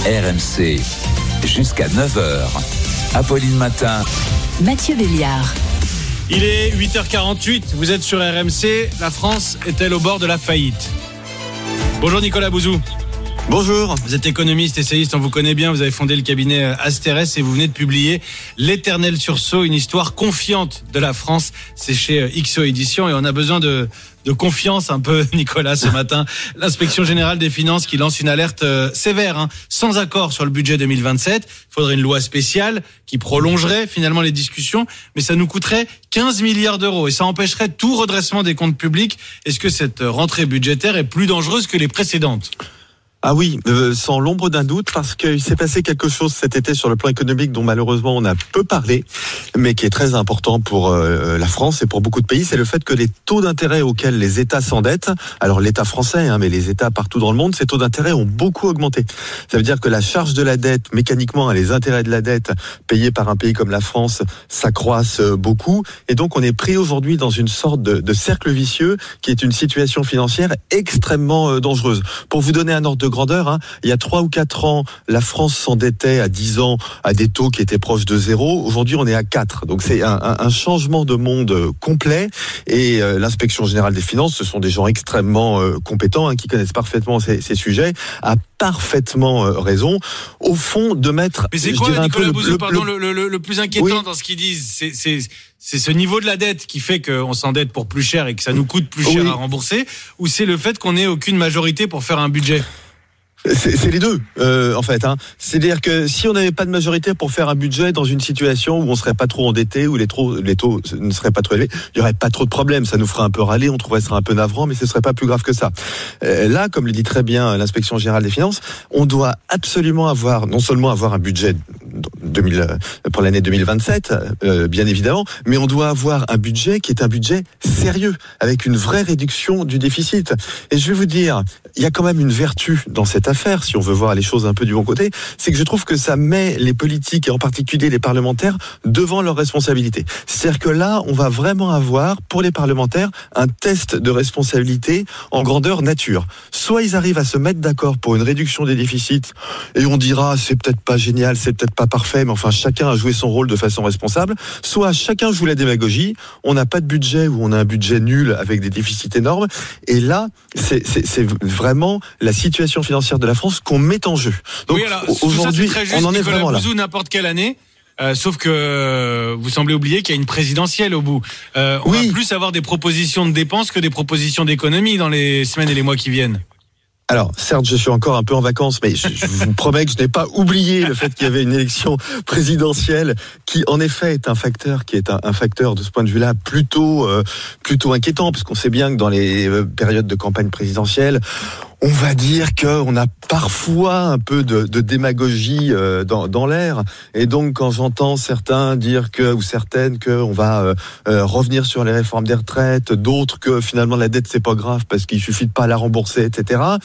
R M C, jusqu'à neuf heures. Apolline Matin. Mathieu Béliard. Il est huit heures quarante-huit, vous êtes sur R M C. La France est-elle au bord de la faillite ? Bonjour Nicolas Bouzou. Bonjour. Vous êtes économiste, essayiste, on vous connaît bien. Vous avez fondé le cabinet Asterès et vous venez de publier L'éternel sursaut, une histoire confiante de la France. C'est chez X O Éditions et on a besoin de, de confiance un peu, Nicolas, ce matin. L'inspection générale des finances qui lance une alerte sévère, hein, sans accord sur le budget deux mille vingt-sept. Il faudrait une loi spéciale qui prolongerait finalement les discussions, mais ça nous coûterait quinze milliards d'euros et ça empêcherait tout redressement des comptes publics. Est-ce que cette rentrée budgétaire est plus dangereuse que les précédentes ? Ah oui, euh, sans l'ombre d'un doute, parce qu'il s'est passé quelque chose cet été sur le plan économique dont malheureusement on a peu parlé, mais qui est très important pour euh, la France et pour beaucoup de pays, c'est le fait que les taux d'intérêt auxquels les États s'endettent, alors l'État français, hein, mais les États partout dans le monde, ces taux d'intérêt ont beaucoup augmenté. Ça veut dire que la charge de la dette, mécaniquement, les intérêts de la dette payés par un pays comme la France s'accroissent beaucoup, et donc on est pris aujourd'hui dans une sorte de, de cercle vicieux qui est une situation financière extrêmement euh, dangereuse. Pour vous donner un ordre de grandeur, hein. Il y a trois ou quatre ans, la France s'endettait à dix ans à des taux qui étaient proches de zéro. Aujourd'hui, on est à quatre. Donc c'est un, un, un changement de monde complet. Et euh, l'inspection générale des finances, ce sont des gens extrêmement euh, compétents, hein, qui connaissent parfaitement ces, ces sujets, a parfaitement euh, raison. Au fond, de mettre... Mais c'est quoi, Nicolas Bouzou, pardon, le, le, le, le plus inquiétant oui. dans ce qu'ils disent, c'est... c'est... C'est ce niveau de la dette qui fait qu'on s'endette pour plus cher et que ça nous coûte plus cher oui. à rembourser, ou c'est le fait qu'on n'ait aucune majorité pour faire un budget ? C'est, c'est les deux, euh, en fait. Hein. C'est-à-dire que si on n'avait pas de majorité pour faire un budget dans une situation où on serait pas trop endetté, où les, trop, les taux ne seraient pas trop élevés, il y aurait pas trop de problèmes. Ça nous ferait un peu râler, on trouverait ça un peu navrant, mais ce serait pas plus grave que ça. Euh, là, comme le dit très bien l'inspection générale des finances, on doit absolument avoir, non seulement avoir un budget deux mille, pour l'année deux mille vingt-sept, euh, bien évidemment, mais on doit avoir un budget qui est un budget sérieux, avec une vraie réduction du déficit. Et je vais vous dire, il y a quand même une vertu dans cette affaire, si on veut voir les choses un peu du bon côté, c'est que je trouve que ça met les politiques, et en particulier les parlementaires, devant leurs responsabilités. C'est-à-dire que là, on va vraiment avoir, pour les parlementaires, un test de responsabilité en grandeur nature. Soit ils arrivent à se mettre d'accord pour une réduction des déficits, et on dira, c'est peut-être pas génial, c'est peut-être pas parfait, mais enfin, chacun a joué son rôle de façon responsable. Soit chacun joue la démagogie, on n'a pas de budget ou on a un budget nul avec des déficits énormes, et là, c'est, c'est, c'est vraiment la situation financière de la France qu'on met en jeu. Donc oui, alors, aujourd'hui, ça, juste, on en est Nicolas vraiment là. Bouzou, n'importe quelle année. Euh, sauf que euh, vous semblez oublier qu'il y a une présidentielle au bout. Euh, on oui. va plus avoir des propositions de dépenses que des propositions d'économie dans les semaines et les mois qui viennent. Alors, certes, je suis encore un peu en vacances, mais je, je vous promets que je n'ai pas oublié le fait qu'il y avait une élection présidentielle qui, en effet, est un facteur qui est un, un facteur de ce point de vue-là plutôt euh, plutôt inquiétant, parce qu'on sait bien que dans les euh, périodes de campagne présidentielle, on va dire qu'on a parfois un peu de, de démagogie euh, dans, dans l'air. Et donc, quand j'entends certains dire que, ou certaines, qu'on va euh, euh, revenir sur les réformes des retraites, d'autres que finalement la dette c'est pas grave parce qu'il suffit de pas la rembourser, et cetera.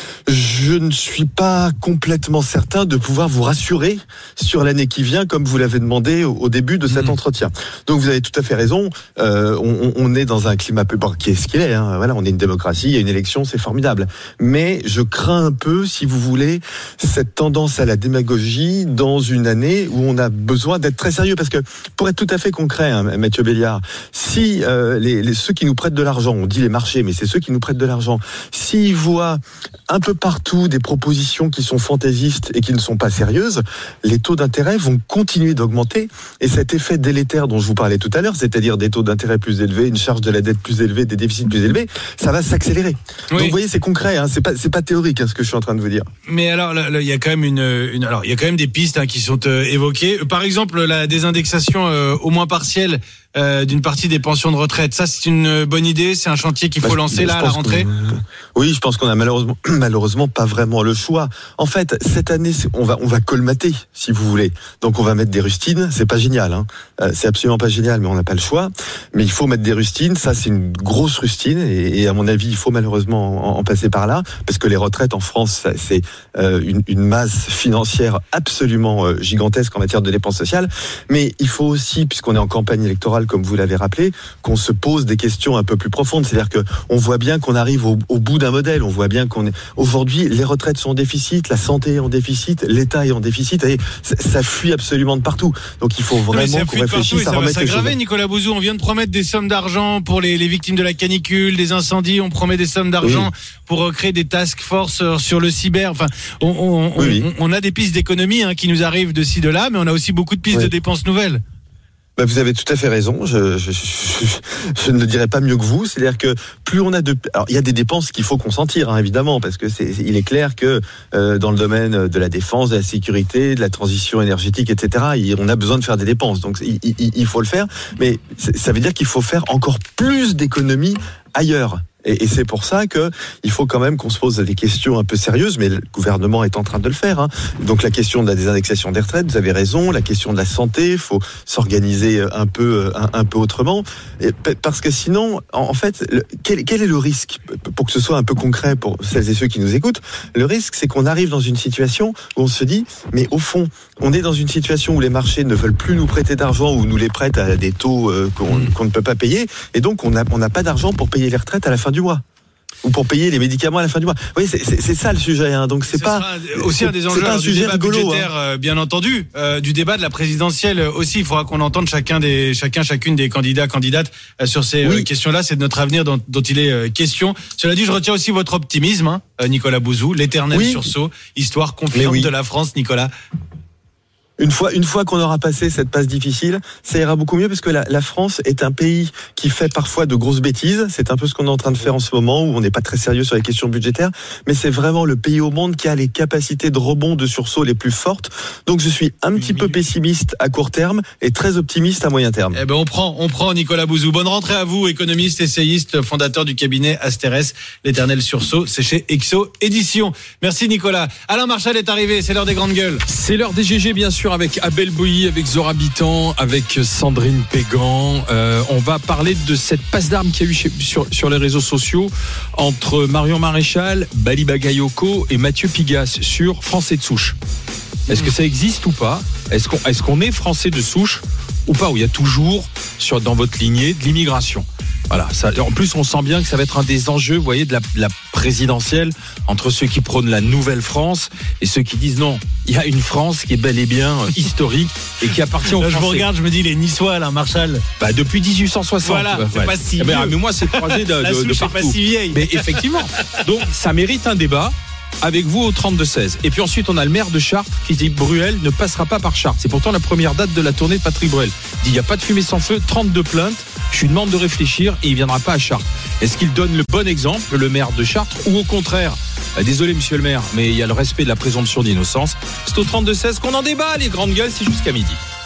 Je ne suis pas complètement certain de pouvoir vous rassurer sur l'année qui vient, comme vous l'avez demandé au, au début de cet mmh. entretien. Donc, vous avez tout à fait raison. Euh, on, on est dans un climat peu qui est ce qu'il est. Hein. Voilà, on est une démocratie, il y a une élection, c'est formidable. Mais je crains un peu, si vous voulez, cette tendance à la démagogie dans une année où on a besoin d'être très sérieux. Parce que, pour être tout à fait concret, hein, Mathieu Béliard, si euh, les, les, ceux qui nous prêtent de l'argent, on dit les marchés, mais c'est ceux qui nous prêtent de l'argent, s'ils voient un peu partout des propositions qui sont fantaisistes et qui ne sont pas sérieuses, les taux d'intérêt vont continuer d'augmenter. Et cet effet délétère dont je vous parlais tout à l'heure, c'est-à-dire des taux d'intérêt plus élevés, une charge de la dette plus élevée, des déficits plus élevés, ça va s'accélérer. Oui. Donc vous voyez, c'est concret, hein, c'est pas c'est pas théorique, hein, ce que je suis en train de vous dire. Mais alors, il y a quand même une, une, alors il y a quand même des pistes hein, qui sont euh, évoquées. Par exemple, la désindexation euh, au moins partielle euh, d'une partie des pensions de retraite. Ça, c'est une bonne idée. C'est un chantier qu'il faut bah, lancer là à la rentrée. Que, oui, je pense qu'on a malheureusement, malheureusement pas vraiment le choix. En fait, cette année, on va, on va colmater, si vous voulez. Donc, on va mettre des rustines. C'est pas génial, hein. Euh, c'est absolument pas génial, mais on n'a pas le choix. Mais il faut mettre des rustines. Ça, c'est une grosse rustine, et, et à mon avis, il faut malheureusement en, en passer par là, parce que les retraites en France, c'est euh, une, une masse financière absolument euh, gigantesque en matière de dépenses sociales. Mais il faut aussi, puisqu'on est en campagne électorale, pétrole, comme vous l'avez rappelé, qu'on se pose des questions un peu plus profondes. C'est-à-dire que on voit bien qu'on arrive au, au bout d'un modèle. On voit bien qu'on est aujourd'hui, les retraites sont en déficit, la santé est en déficit, l'État est en déficit. Et ça, ça fuit absolument de partout. Donc il faut vraiment qu'on réfléchisse à remettre les choses. Nicolas Bouzou, on vient de promettre des sommes d'argent pour les, les victimes de la canicule, des incendies. On promet des sommes d'argent oui. pour créer des task force sur le cyber. Enfin, on, on, oui, on, oui. on a des pistes d'économie hein, qui nous arrivent de ci de là, mais on a aussi beaucoup de pistes oui. de dépenses nouvelles. Bah vous avez tout à fait raison. Je, je, je, je ne le dirais pas mieux que vous. C'est-à-dire que plus on a de, alors il y a des dépenses qu'il faut consentir, hein, évidemment, parce que c'est, il est clair que euh, dans le domaine de la défense, de la sécurité, de la transition énergétique, et cetera, il, on a besoin de faire des dépenses. Donc il, il, il faut le faire, mais ça veut dire qu'il faut faire encore plus d'économies ailleurs. Et, et c'est pour ça que il faut quand même qu'on se pose des questions un peu sérieuses, mais le gouvernement est en train de le faire. Hein. Donc la question de la désindexation des retraites, vous avez raison. La question de la santé, il faut s'organiser un peu, un, un peu autrement, et, parce que sinon, en, en fait, le, quel, quel est le risque, pour que ce soit un peu concret pour celles et ceux qui nous écoutent? Le risque, c'est qu'on arrive dans une situation où on se dit, mais au fond, on est dans une situation où les marchés ne veulent plus nous prêter d'argent ou nous les prêtent à des taux euh, qu'on, qu'on ne peut pas payer, et donc on n'a on n'a pas d'argent pour payer les retraites à la fin du mois. Ou pour payer les médicaments à la fin du mois. Oui, c'est, c'est, c'est ça le sujet. Hein. Donc c'est, c'est pas aussi un des enjeux un du débat rigolo, budgétaire, hein. Bien entendu, euh, du débat de la présidentielle aussi. Il faudra qu'on entende chacun des, chacun, chacune des candidats, candidates euh, sur ces oui. euh, questions-là. C'est de notre avenir dont, dont il est euh, question. Cela dit, je retiens aussi votre optimisme, hein, Nicolas Bouzou, l'éternel oui. sursaut, histoire confiante oui. de la France, Nicolas. Une fois, une fois qu'on aura passé cette passe difficile, ça ira beaucoup mieux parce que la, la France est un pays qui fait parfois de grosses bêtises. C'est un peu ce qu'on est en train de faire en ce moment où on n'est pas très sérieux sur les questions budgétaires. Mais c'est vraiment le pays au monde qui a les capacités de rebond, de sursaut les plus fortes. Donc je suis un petit peu pessimiste à court terme et très optimiste à moyen terme. Eh ben on prend, on prend Nicolas Bouzou. Bonne rentrée à vous, économiste, essayiste, fondateur du cabinet Asterès. L'éternel sursaut, c'est chez Exo Édition. Merci Nicolas. Alain Marchal est arrivé. C'est l'heure des grandes gueules. C'est l'heure des G G, bien sûr. Avec Abel Boilly, avec Zora Bitan, avec Sandrine Pégan. Euh, on va parler de cette passe d'armes qu'il y a eu chez, sur, sur les réseaux sociaux entre Marion Maréchal, Bali Bagayoko et Mathieu Pigasse sur Français de souche. Est-ce que ça existe ou pas? Est-ce qu'on, est-ce qu'on est Français de souche ou pas? Où il y a toujours sur, dans votre lignée de l'immigration. Voilà, ça, en plus on sent bien que ça va être un des enjeux, vous voyez, de la, de la présidentielle, entre ceux qui prônent la nouvelle France et ceux qui disent non, il y a une France qui est bel et bien euh, historique et qui appartient aux Là, Français. Je vous regarde, je me dis les Niçois, là, Marshall. Bah depuis dix-huit cent soixante. Voilà, c'est ouais. pas si. Mais, mais moi c'est croisé de, la de, souche de partout. C'est pas si vieille. Mais effectivement, donc ça mérite un débat. Avec vous au trente-deux seize. Et puis ensuite on a le maire de Chartres qui dit Bruel ne passera pas par Chartres. C'est pourtant la première date de la tournée de Patrick Bruel. Il dit il n'y a pas de fumée sans feu, trente-deux plaintes, je suis demande de réfléchir et il ne viendra pas à Chartres. Est-ce qu'il donne le bon exemple, le maire de Chartres, ou au contraire, désolé monsieur le maire, mais il y a le respect de la présomption d'innocence. C'est au trente-deux seize qu'on en débat, les grandes gueules, c'est jusqu'à midi.